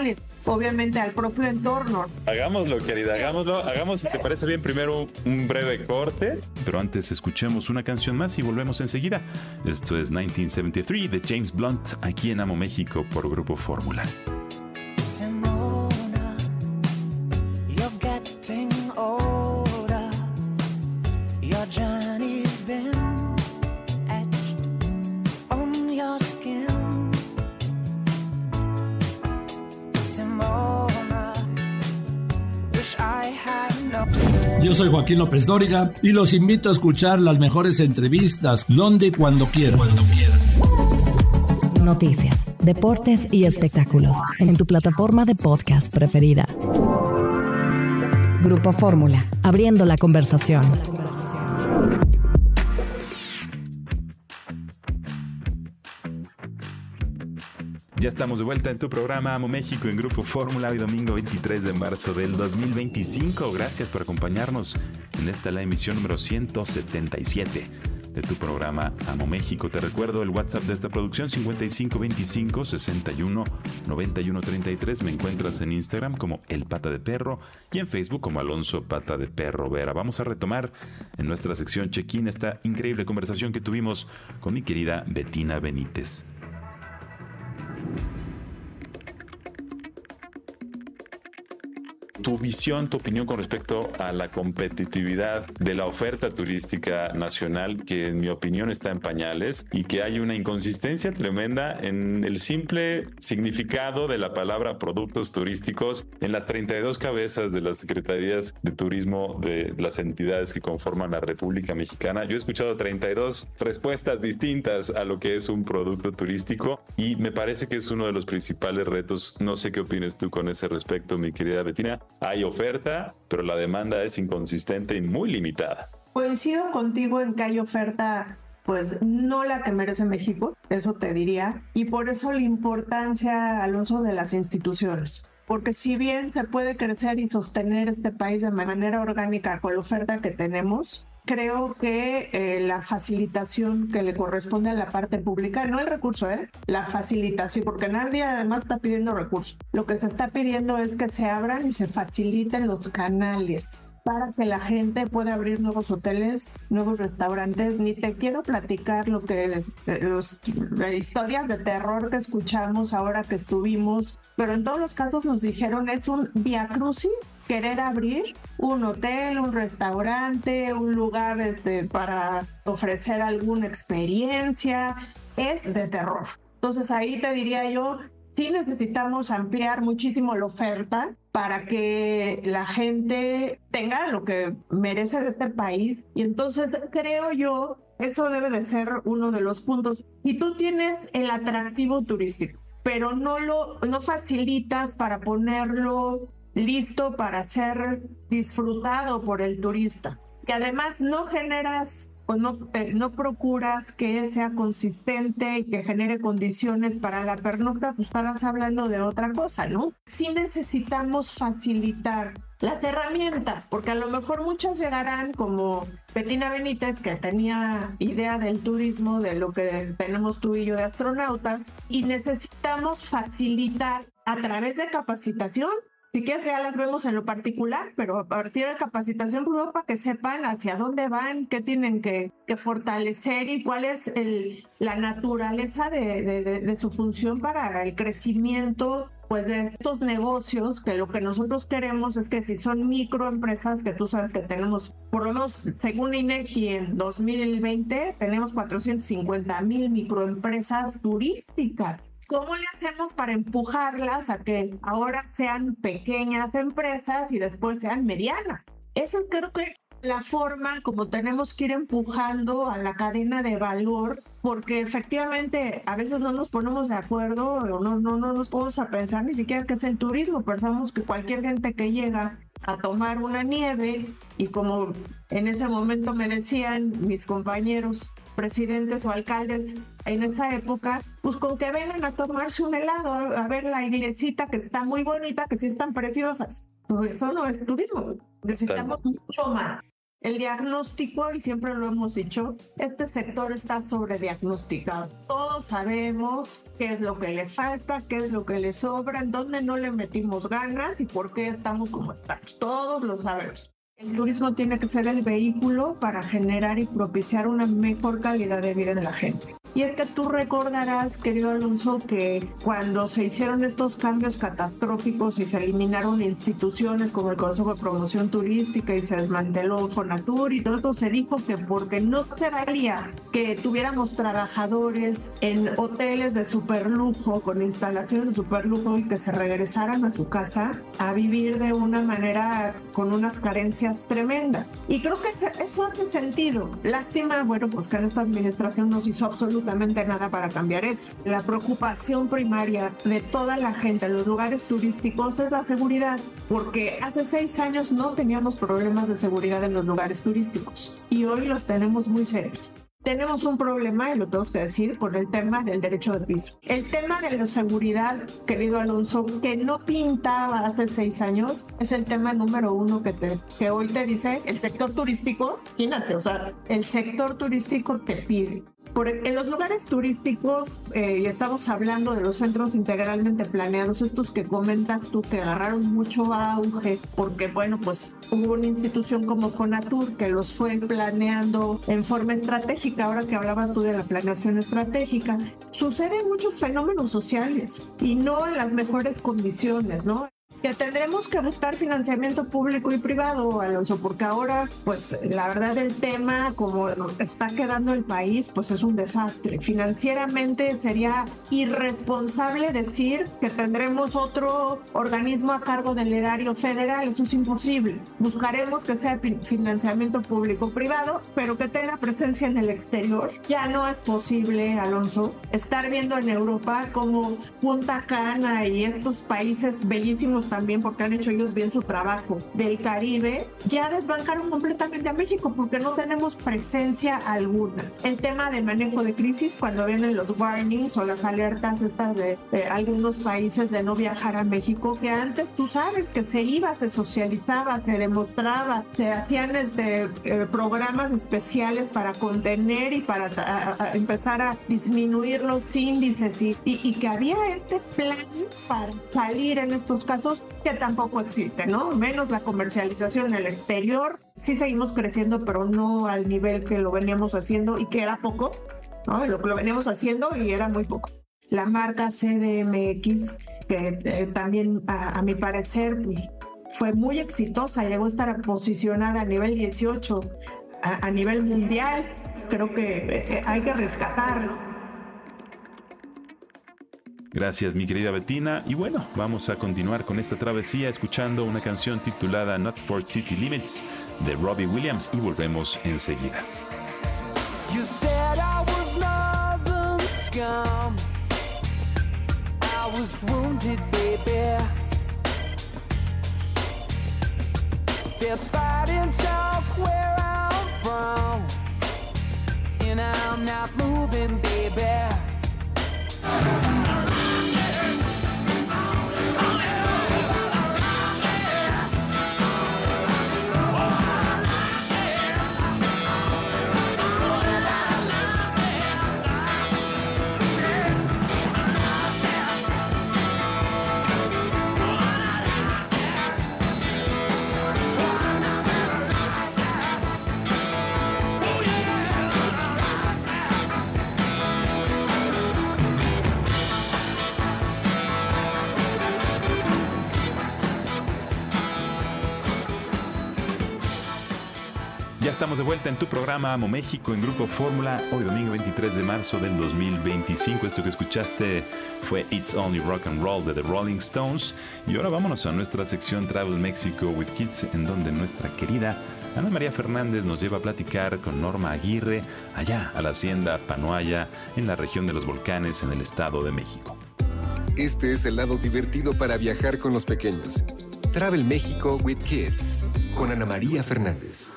Speaker 11: obviamente al propio entorno.
Speaker 3: Hagámoslo, querida, hagámoslo. Hagamos, si te parece bien, primero un breve corte. Pero antes escuchemos una canción más y volvemos enseguida. Esto es mil novecientos setenta y tres de James Blunt, aquí en Amo México por Grupo Fórmula.
Speaker 12: Yo soy Joaquín López Dóriga y los invito a escuchar las mejores entrevistas donde y cuando quieran.
Speaker 1: Noticias, deportes y espectáculos en tu plataforma de podcast preferida. Grupo Fórmula, abriendo la conversación.
Speaker 3: Ya estamos de vuelta en tu programa Amo México en Grupo Fórmula, hoy domingo veintitrés de marzo del dos mil veinticinco. Gracias por acompañarnos en esta la emisión número ciento setenta y siete de tu programa Amo México. Te recuerdo el WhatsApp de esta producción cincuenta y cinco veinticinco sesenta y uno noventa y uno treinta y tres. Me encuentras en Instagram como El Pata de Perro y en Facebook como Alonso Pata de Perro Vera. Vamos a retomar en nuestra sección Check-in esta increíble conversación que tuvimos con mi querida Bettina Benítez. Tu visión, tu opinión con respecto a la competitividad de la oferta turística nacional, que en mi opinión está en pañales y que hay una inconsistencia tremenda en el simple significado de la palabra productos turísticos en las treinta y dos cabezas de las secretarías de turismo de las entidades que conforman la República Mexicana. Yo he escuchado treinta y dos respuestas distintas a lo que es un producto turístico y me parece que es uno de los principales retos. No sé qué opinas tú con ese respecto, mi querida Bettina. Hay oferta, pero la demanda es inconsistente y muy limitada.
Speaker 11: Coincido contigo en que hay oferta, pues no la que merece México, eso te diría, y por eso la importancia, Alonso, de las instituciones. Porque si bien se puede crecer y sostener este país de manera orgánica con la oferta que tenemos, creo que eh, la facilitación que le corresponde a la parte pública, no el recurso, ¿eh? La facilitación, porque nadie además está pidiendo recursos. Lo que se está pidiendo es que se abran y se faciliten los canales para que la gente pueda abrir nuevos hoteles, nuevos restaurantes. Ni te quiero platicar lo que los, las historias de terror que escuchamos ahora que estuvimos, pero en todos los casos nos dijeron es un viacrucis querer abrir un hotel, un restaurante, un lugar este, para ofrecer alguna experiencia. Es de terror. Entonces ahí te diría yo, sí necesitamos ampliar muchísimo la oferta para que la gente tenga lo que merece de este país. Y entonces creo yo, eso debe de ser uno de los puntos. Si tú tienes el atractivo turístico, pero no lo no facilitas para ponerlo listo para ser disfrutado por el turista, que además no generas o no, eh, no procuras que sea consistente y que genere condiciones para la pernocta, pues estarás hablando de otra cosa, ¿no? Sí necesitamos facilitar las herramientas, porque a lo mejor muchos llegarán como Bettina Benítez, que tenía idea del turismo, de lo que tenemos tú y yo de astronautas, y necesitamos facilitar a través de capacitación. Si quieres ya las vemos en lo particular, pero a partir de capacitación primero para que sepan hacia dónde van, qué tienen que, que fortalecer y cuál es el, la naturaleza de, de, de, de su función para el crecimiento pues de estos negocios, que lo que nosotros queremos es que si son microempresas, que tú sabes que tenemos, por lo menos según INEGI en dos mil veinte, tenemos cuatrocientas cincuenta mil microempresas turísticas. ¿Cómo le hacemos para empujarlas a que ahora sean pequeñas empresas y después sean medianas? Eso creo que la forma como tenemos que ir empujando a la cadena de valor, porque efectivamente a veces no nos ponemos de acuerdo o no, no, no nos podemos a pensar ni siquiera qué es el turismo. Pensamos que cualquier gente que llega a tomar una nieve, y como en ese momento me decían mis compañeros presidentes o alcaldes en esa época, pues con que vengan a tomarse un helado, a, a ver la iglesita que está muy bonita, que sí están preciosas. Pues eso no es turismo, necesitamos mucho más. El diagnóstico, y siempre lo hemos dicho, este sector está sobrediagnosticado. Todos sabemos qué es lo que le falta, qué es lo que le sobra, en dónde no le metimos ganas y por qué estamos como estamos. Todos lo sabemos. El turismo tiene que ser el vehículo para generar y propiciar una mejor calidad de vida en la gente. Y es que tú recordarás, querido Alonso, que cuando se hicieron estos cambios catastróficos y se eliminaron instituciones como el Consejo de Promoción Turística y se desmanteló Fonatur y todo esto, se dijo que porque no se valía que tuviéramos trabajadores en hoteles de superlujo, con instalaciones de superlujo y que se regresaran a su casa a vivir de una manera con unas carencias tremendas. Y creo que eso hace sentido. Lástima, bueno, pues que en esta administración nos hizo absolutamente nada para cambiar eso. La preocupación primaria de toda la gente en los lugares turísticos es la seguridad, porque hace seis años no teníamos problemas de seguridad en los lugares turísticos y hoy los tenemos muy serios. Tenemos un problema, y lo tengo que decir, con el tema del derecho de piso. El tema de la seguridad, querido Alonso, que no pintaba hace seis años, es el tema número uno que, te, que hoy te dice el sector turístico. Imagínate, o sea, el sector turístico te pide. Por, en los lugares turísticos, eh, y estamos hablando de los centros integralmente planeados, estos que comentas tú, que agarraron mucho auge, porque bueno, pues hubo una institución como Fonatur que los fue planeando en forma estratégica. Ahora que hablabas tú de la planeación estratégica, suceden muchos fenómenos sociales y no en las mejores condiciones, ¿no? Que tendremos que buscar financiamiento público y privado, Alonso, porque ahora, pues, la verdad el tema, como está quedando el país, pues es un desastre. Financieramente sería irresponsable decir que tendremos otro organismo a cargo del erario federal. Eso es imposible. Buscaremos que sea financiamiento público-privado, pero que tenga presencia en el exterior. Ya no es posible, Alonso, estar viendo en Europa como Punta Cana y estos países bellísimos también, porque han hecho ellos bien su trabajo, del Caribe, ya desbancaron completamente a México porque no tenemos presencia alguna. El tema de manejo de crisis, cuando vienen los warnings o las alertas estas de, de algunos países de no viajar a México, que antes tú sabes que se iba, se socializaba, se demostraba, se hacían este, eh, programas especiales para contener y para a, a empezar a disminuir los índices y, y, y que había este plan para salir en estos casos, que tampoco existe, ¿no? Menos la comercialización en el exterior. Sí seguimos creciendo, pero no al nivel que lo veníamos haciendo y que era poco, ¿no? Lo que lo veníamos haciendo y era muy poco. La marca C D M X, que eh, también a, a mi parecer pues, fue muy exitosa, llegó a estar posicionada a nivel dieciocho, a, a nivel mundial. Creo que eh, hay que rescatarlo.
Speaker 3: Gracias, mi querida Bettina. Y bueno, vamos a continuar con esta travesía escuchando una canción titulada Knutsford City Limits de Robbie Williams y volvemos enseguida.
Speaker 8: You said I was northern scum. I was wounded, baby. There's fighting talk where I'm from, and I'm not moving, baby.
Speaker 3: Ya estamos de vuelta en tu programa Amo México en Grupo Fórmula, hoy domingo veintitrés de marzo del dos mil veinticinco. Esto que escuchaste fue It's Only Rock and Roll de The Rolling Stones. Y ahora vámonos a nuestra sección Travel Mexico with Kids, en donde nuestra querida Ana María Fernández nos lleva a platicar con Norma Aguirre allá a la hacienda Panoaya en la región de los Volcanes en el Estado de México.
Speaker 2: Este es el lado divertido para viajar con los pequeños. Travel México with Kids con Ana María Fernández.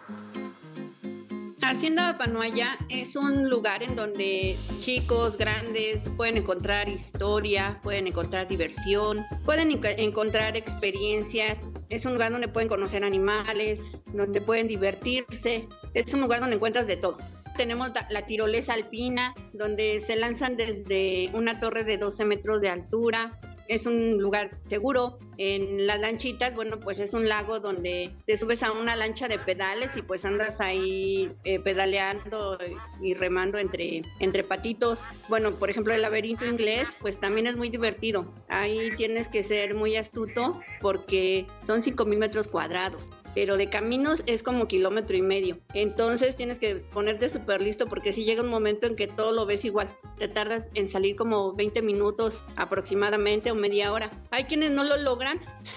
Speaker 13: Hacienda Panoaya es un lugar en donde chicos, grandes pueden encontrar historia, pueden encontrar diversión, pueden enc- encontrar experiencias Es un lugar donde pueden conocer animales, donde pueden divertirse. Es un lugar donde encuentras de todo. Tenemos la tirolesa alpina, donde se lanzan desde una torre de doce metros de altura. Es un lugar seguro. En las lanchitas, bueno, pues es un lago donde te subes a una lancha de pedales y pues andas ahí eh, pedaleando y remando entre, entre patitos. Bueno, por ejemplo, el laberinto inglés, pues también es muy divertido. Ahí tienes que ser muy astuto porque son cinco mil metros cuadrados. Pero de caminos es como kilómetro y medio. Entonces tienes que ponerte súper listo porque si llega un momento en que todo lo ves igual. Te tardas en salir como veinte minutos aproximadamente o media hora. Hay quienes no lo logran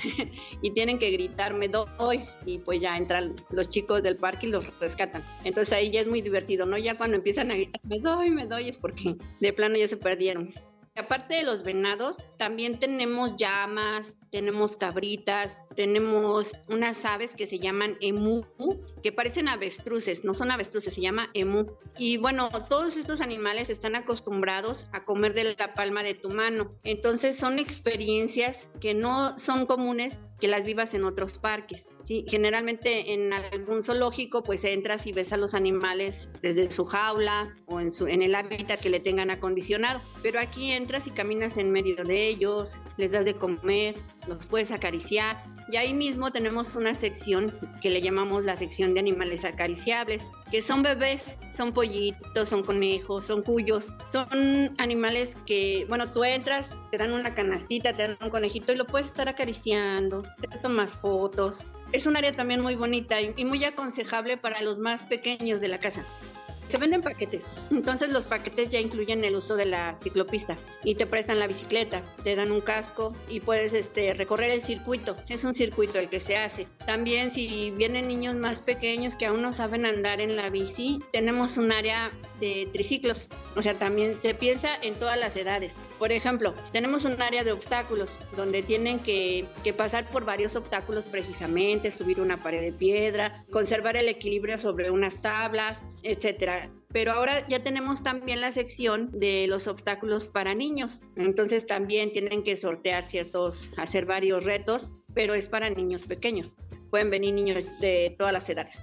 Speaker 13: y tienen que gritar, me doy, y pues ya entran los chicos del parque y los rescatan. Entonces ahí ya es muy divertido, ¿no? Ya cuando empiezan a gritar, me doy, me doy, es porque de plano ya se perdieron. Aparte de los venados, también tenemos llamas, tenemos cabritas, tenemos unas aves que se llaman emú, que parecen avestruces, no son avestruces, se llama emú. Y bueno, todos estos animales están acostumbrados a comer de la palma de tu mano. Entonces son experiencias que no son comunes que las vivas en otros parques. Sí, generalmente en algún zoológico pues entras y ves a los animales desde su jaula o en, su, en el hábitat que le tengan acondicionado, pero aquí entras y caminas en medio de ellos, les das de comer, los puedes acariciar, y ahí mismo tenemos una sección que le llamamos la sección de animales acariciables, que son bebés, son pollitos, son conejos, son cuyos, son animales que, bueno, tú entras, te dan una canastita, te dan un conejito y lo puedes estar acariciando, te tomas fotos. Es un área también muy bonita y, y muy aconsejable para los más pequeños de la casa. Se venden paquetes, entonces los paquetes ya incluyen el uso de la ciclopista y te prestan la bicicleta, te dan un casco y puedes este, recorrer el circuito. Es un circuito el que se hace. También si vienen niños más pequeños que aún no saben andar en la bici, tenemos un área de triciclos. O sea, también se piensa en todas las edades. Por ejemplo, tenemos un área de obstáculos donde tienen que, que pasar por varios obstáculos precisamente, subir una pared de piedra, conservar el equilibrio sobre unas tablas, etcétera. Pero ahora ya tenemos también la sección de los obstáculos para niños. Entonces también tienen que sortear ciertos, hacer varios retos, pero es para niños pequeños. Pueden venir niños de todas las edades.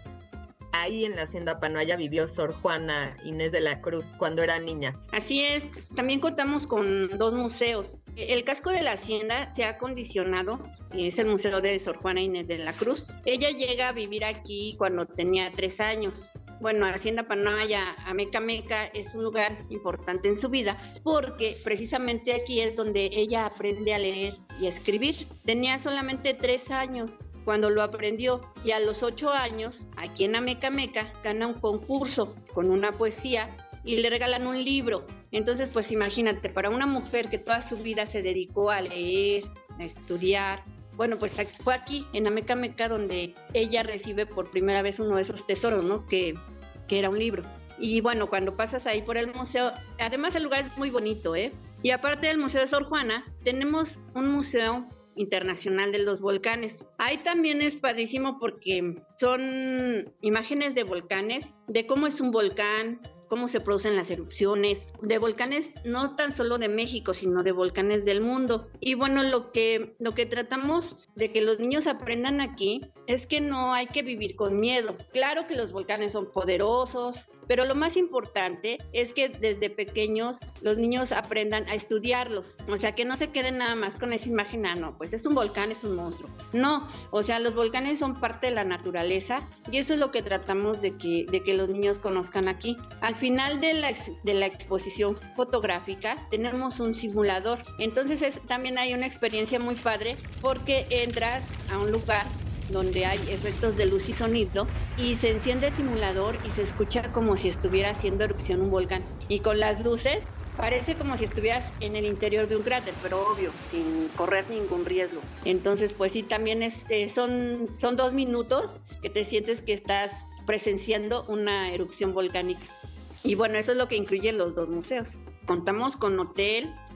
Speaker 14: Ahí en la Hacienda Panoaya vivió Sor Juana Inés de la Cruz cuando era niña.
Speaker 13: Así es, también contamos con dos museos. El casco de la hacienda se ha acondicionado, es el Museo de Sor Juana Inés de la Cruz. Ella llega a vivir aquí cuando tenía tres años. Bueno, Hacienda Panoaya, Ameca Meca, es un lugar importante en su vida porque precisamente aquí es donde ella aprende a leer y a escribir. Tenía solamente tres años cuando lo aprendió y a los ocho años, aquí en Ameca Meca, gana un concurso con una poesía y le regalan un libro. Entonces, pues imagínate, para una mujer que toda su vida se dedicó a leer, a estudiar, bueno, pues fue aquí, en Ameca Meca, donde ella recibe por primera vez uno de esos tesoros, ¿no? Que, que era un libro. Y bueno, cuando pasas ahí por el museo, además el lugar es muy bonito, ¿eh? Y aparte del Museo de Sor Juana, tenemos un museo internacional de los volcanes. Ahí también es padrísimo porque son imágenes de volcanes, de cómo es un volcán, cómo se producen las erupciones, de volcanes no tan solo de México, sino de volcanes del mundo. Y bueno, lo que, lo que tratamos de que los niños aprendan aquí es que no hay que vivir con miedo. Claro que los volcanes son poderosos, pero lo más importante es que desde pequeños los niños aprendan a estudiarlos. O sea, que no se queden nada más con esa imagen, ah, no, pues es un volcán, es un monstruo. No, o sea, los volcanes son parte de la naturaleza y eso es lo que tratamos de que, de que los niños conozcan aquí. Al final de la, de la exposición fotográfica tenemos un simulador. Entonces es, también hay una experiencia muy padre porque entras a un lugar donde hay efectos de luz y sonido y se enciende el simulador y se escucha como si estuviera haciendo erupción un volcán. Y con las luces parece como si estuvieras en el interior de un cráter, pero obvio, sin correr ningún riesgo. Entonces, pues sí, también es, eh, son, son dos minutos que te sientes que estás presenciando una erupción volcánica. Y bueno, eso es lo que incluyen los dos museos. Contamos con hotel.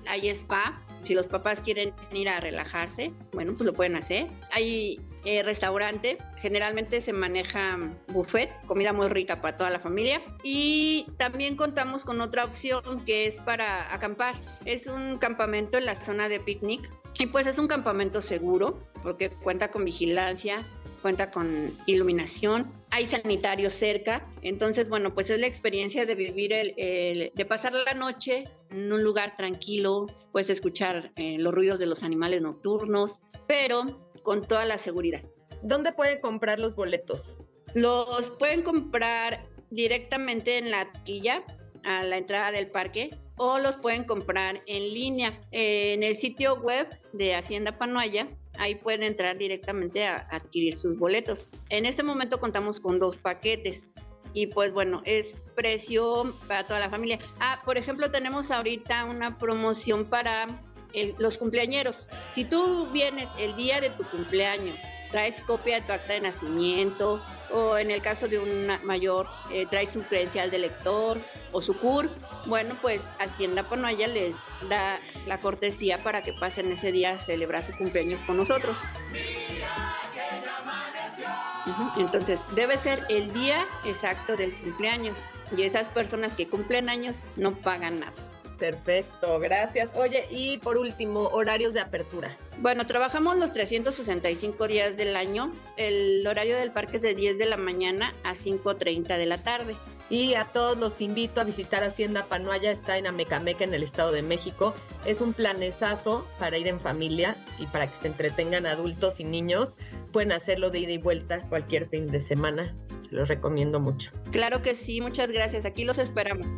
Speaker 13: hay spa. Si los papás quieren ir a relajarse, bueno, pues lo pueden hacer. Hay eh, restaurante, generalmente se maneja buffet, comida muy rica para toda la familia. Y también contamos con otra opción que es para acampar. Es un campamento en la zona de picnic y pues es un campamento seguro porque cuenta con vigilancia, cuenta con iluminación, hay sanitarios cerca, entonces bueno, pues es la experiencia de vivir, el, el de pasar la noche en un lugar tranquilo, puedes escuchar eh, los ruidos de los animales nocturnos, pero con toda la seguridad.
Speaker 14: ¿Dónde pueden comprar los boletos?
Speaker 13: Los pueden comprar directamente en la taquilla, a la entrada del parque, o los pueden comprar en línea, eh, en el sitio web de Hacienda Panoaya. Ahí pueden entrar directamente a adquirir sus boletos. En este momento contamos con dos paquetes y pues bueno, es precio para toda la familia. Ah, por ejemplo, tenemos ahorita una promoción para el, los cumpleañeros. Si tú vienes el día de tu cumpleaños, traes copia de tu acta de nacimiento o en el caso de un mayor, eh, traes su credencial de lector o su C U R, bueno, pues Hacienda Panoaya les da la cortesía para que pasen ese día a celebrar su cumpleaños con nosotros. Uh-huh. Entonces, debe ser el día exacto del cumpleaños y esas personas que cumplen años no pagan nada.
Speaker 14: Perfecto, gracias. Oye, y por último, horarios de apertura.
Speaker 13: Bueno, trabajamos los trescientos sesenta y cinco días del año. El horario del parque es de diez de la mañana a cinco treinta de la tarde.
Speaker 14: Y a todos los invito a visitar Hacienda Panoaya, está en Amecameca, en el Estado de México. Es un planezazo para ir en familia y para que se entretengan adultos y niños. Pueden hacerlo de ida y vuelta cualquier fin de semana. Se los recomiendo mucho.
Speaker 13: Claro que sí, muchas gracias. Aquí los esperamos.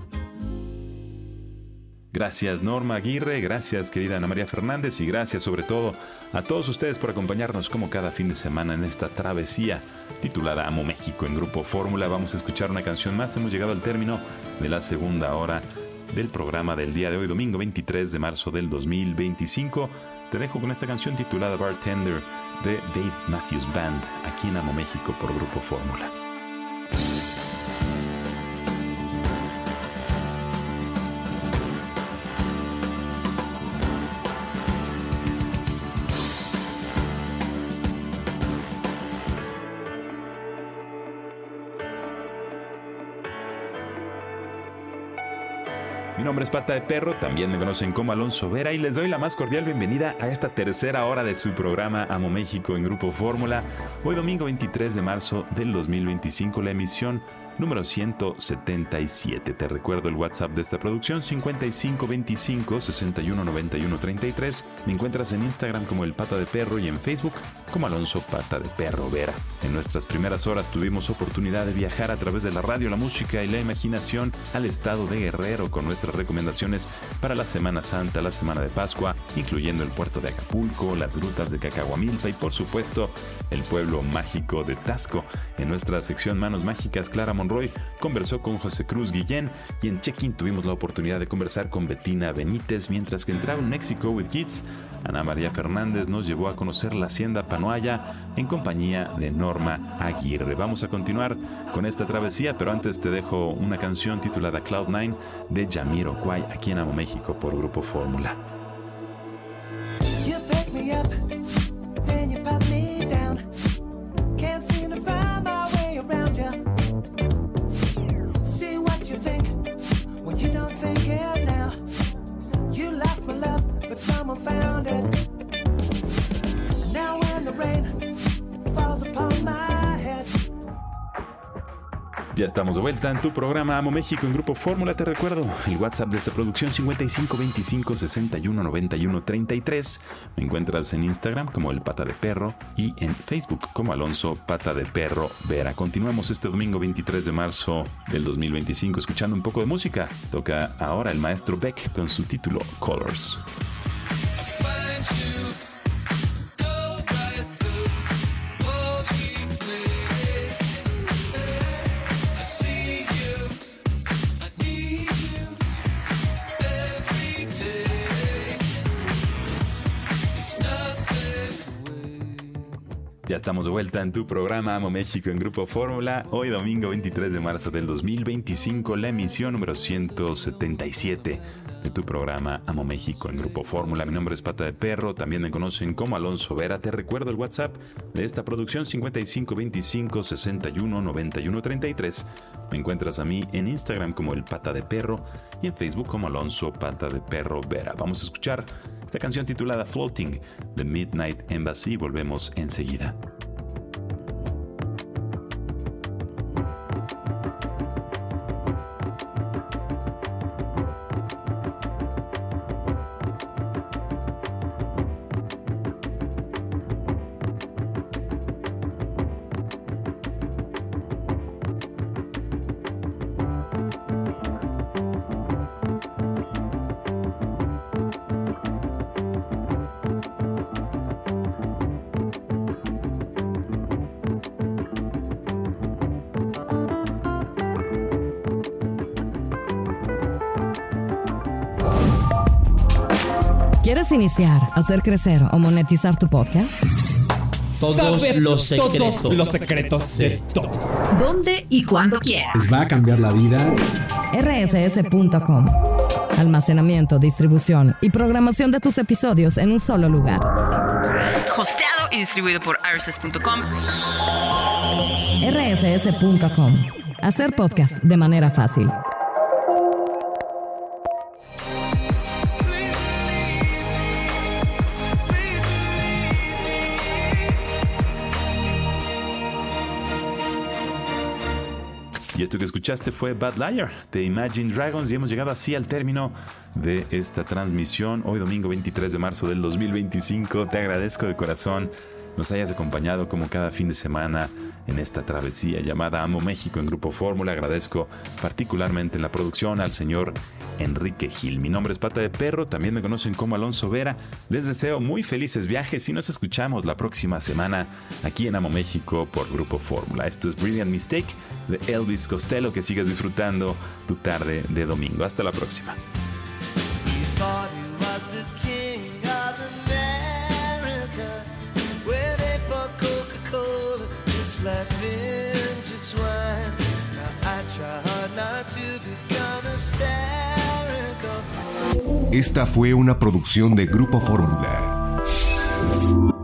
Speaker 3: Gracias Norma Aguirre, gracias querida Ana María Fernández y gracias sobre todo a todos ustedes por acompañarnos como cada fin de semana en esta travesía titulada Amo México en Grupo Fórmula. Vamos a escuchar una canción más, hemos llegado al término de la segunda hora del programa del día de hoy, domingo veintitrés de marzo del dos mil veinticinco. Te dejo con esta canción titulada Bartender de Dave Matthews Band, aquí en Amo México por Grupo Fórmula. Mi nombre es Pata de Perro, también me conocen como Alonso Vera y les doy la más cordial bienvenida a esta tercera hora de su programa Amo México en Grupo Fórmula. Hoy domingo veintitrés de marzo del dos mil veinticinco, la emisión número ciento setenta y siete. Te recuerdo el WhatsApp de esta producción, cincuenta y cinco veinticinco sesenta y uno noventa y uno treinta y tres. Me encuentras en Instagram como El Pata de Perro y en Facebook como Alonso Pata de Perro Vera. En nuestras primeras horas tuvimos oportunidad de viajar a través de la radio, la música y la imaginación al estado de Guerrero con nuestras recomendaciones para la Semana Santa, la Semana de Pascua, incluyendo el puerto de Acapulco, las grutas de Cacahuamilpa y por supuesto el pueblo mágico de Tasco. En nuestra sección Manos Mágicas, Clara Monroy conversó con José Cruz Guillén y en Check-in tuvimos la oportunidad de conversar con Betina Benítez, mientras que en Travel Mexico with Kids, Ana María Fernández nos llevó a conocer la Hacienda Panoaya en compañía de Norma Aguirre. Vamos a continuar con esta travesía, pero antes te dejo una canción titulada Cloud Nine de Jamiroquai aquí en Amo México por Grupo Fórmula.
Speaker 8: Someone found it. Now when the rain falls upon my head.
Speaker 3: Ya estamos de vuelta en tu programa Amo México en Grupo Fórmula. Te recuerdo el WhatsApp de esta producción, cincuenta y cinco veinticinco sesenta y uno noventa y uno treinta y tres. Me encuentras en Instagram como El Pata de Perro y en Facebook como Alonso Pata de Perro Vera. Continuamos este domingo veintitrés de marzo del dos mil veinticinco escuchando un poco de música. Toca ahora el maestro Beck con su título Colors. Ya estamos de vuelta en tu programa Amo México en Grupo Fórmula. Hoy domingo veintitrés de marzo del dos mil veinticinco, la emisión número ciento setenta y siete de tu programa Amo México en Grupo Fórmula. Mi nombre es Pata de Perro, también me conocen como Alonso Vera. Te recuerdo el WhatsApp de esta producción: cincuenta y cinco veinticinco sesenta y uno noventa y uno treinta y tres. Me encuentras a mí en Instagram como el Pata de Perro y en Facebook como Alonso Pata de Perro Vera. Vamos a escuchar esta canción titulada Floating de Midnight Embassy. Volvemos enseguida.
Speaker 1: ¿Quieres iniciar, hacer crecer o monetizar tu podcast?
Speaker 15: Todos Saber los secretos.
Speaker 16: Todos los secretos sí. de todos.
Speaker 1: ¿Dónde y cuándo quieras?
Speaker 15: ¿Les va a cambiar la vida?
Speaker 1: R S S punto com. Almacenamiento, distribución y programación de tus episodios en un solo lugar.
Speaker 17: Hosteado y distribuido por R S S punto com.
Speaker 1: R S S punto com. Hacer podcast de manera fácil.
Speaker 3: Y esto que escuchaste fue Bad Liar de Imagine Dragons, y hemos llegado así al término de esta transmisión hoy domingo veintitrés de marzo del dos mil veinticinco. Te agradezco de corazón nos hayas acompañado como cada fin de semana en esta travesía llamada Amo México en Grupo Fórmula. Agradezco particularmente en la producción al señor Enrique Gil. Mi nombre es Pata de Perro, también me conocen como Alonso Vera. Les deseo muy felices viajes y nos escuchamos la próxima semana aquí en Amo México por Grupo Fórmula. Esto es Brilliant Mistake de Elvis Costello. Que sigas disfrutando tu tarde de domingo. Hasta la próxima.
Speaker 2: Esta fue una producción de Grupo Fórmula.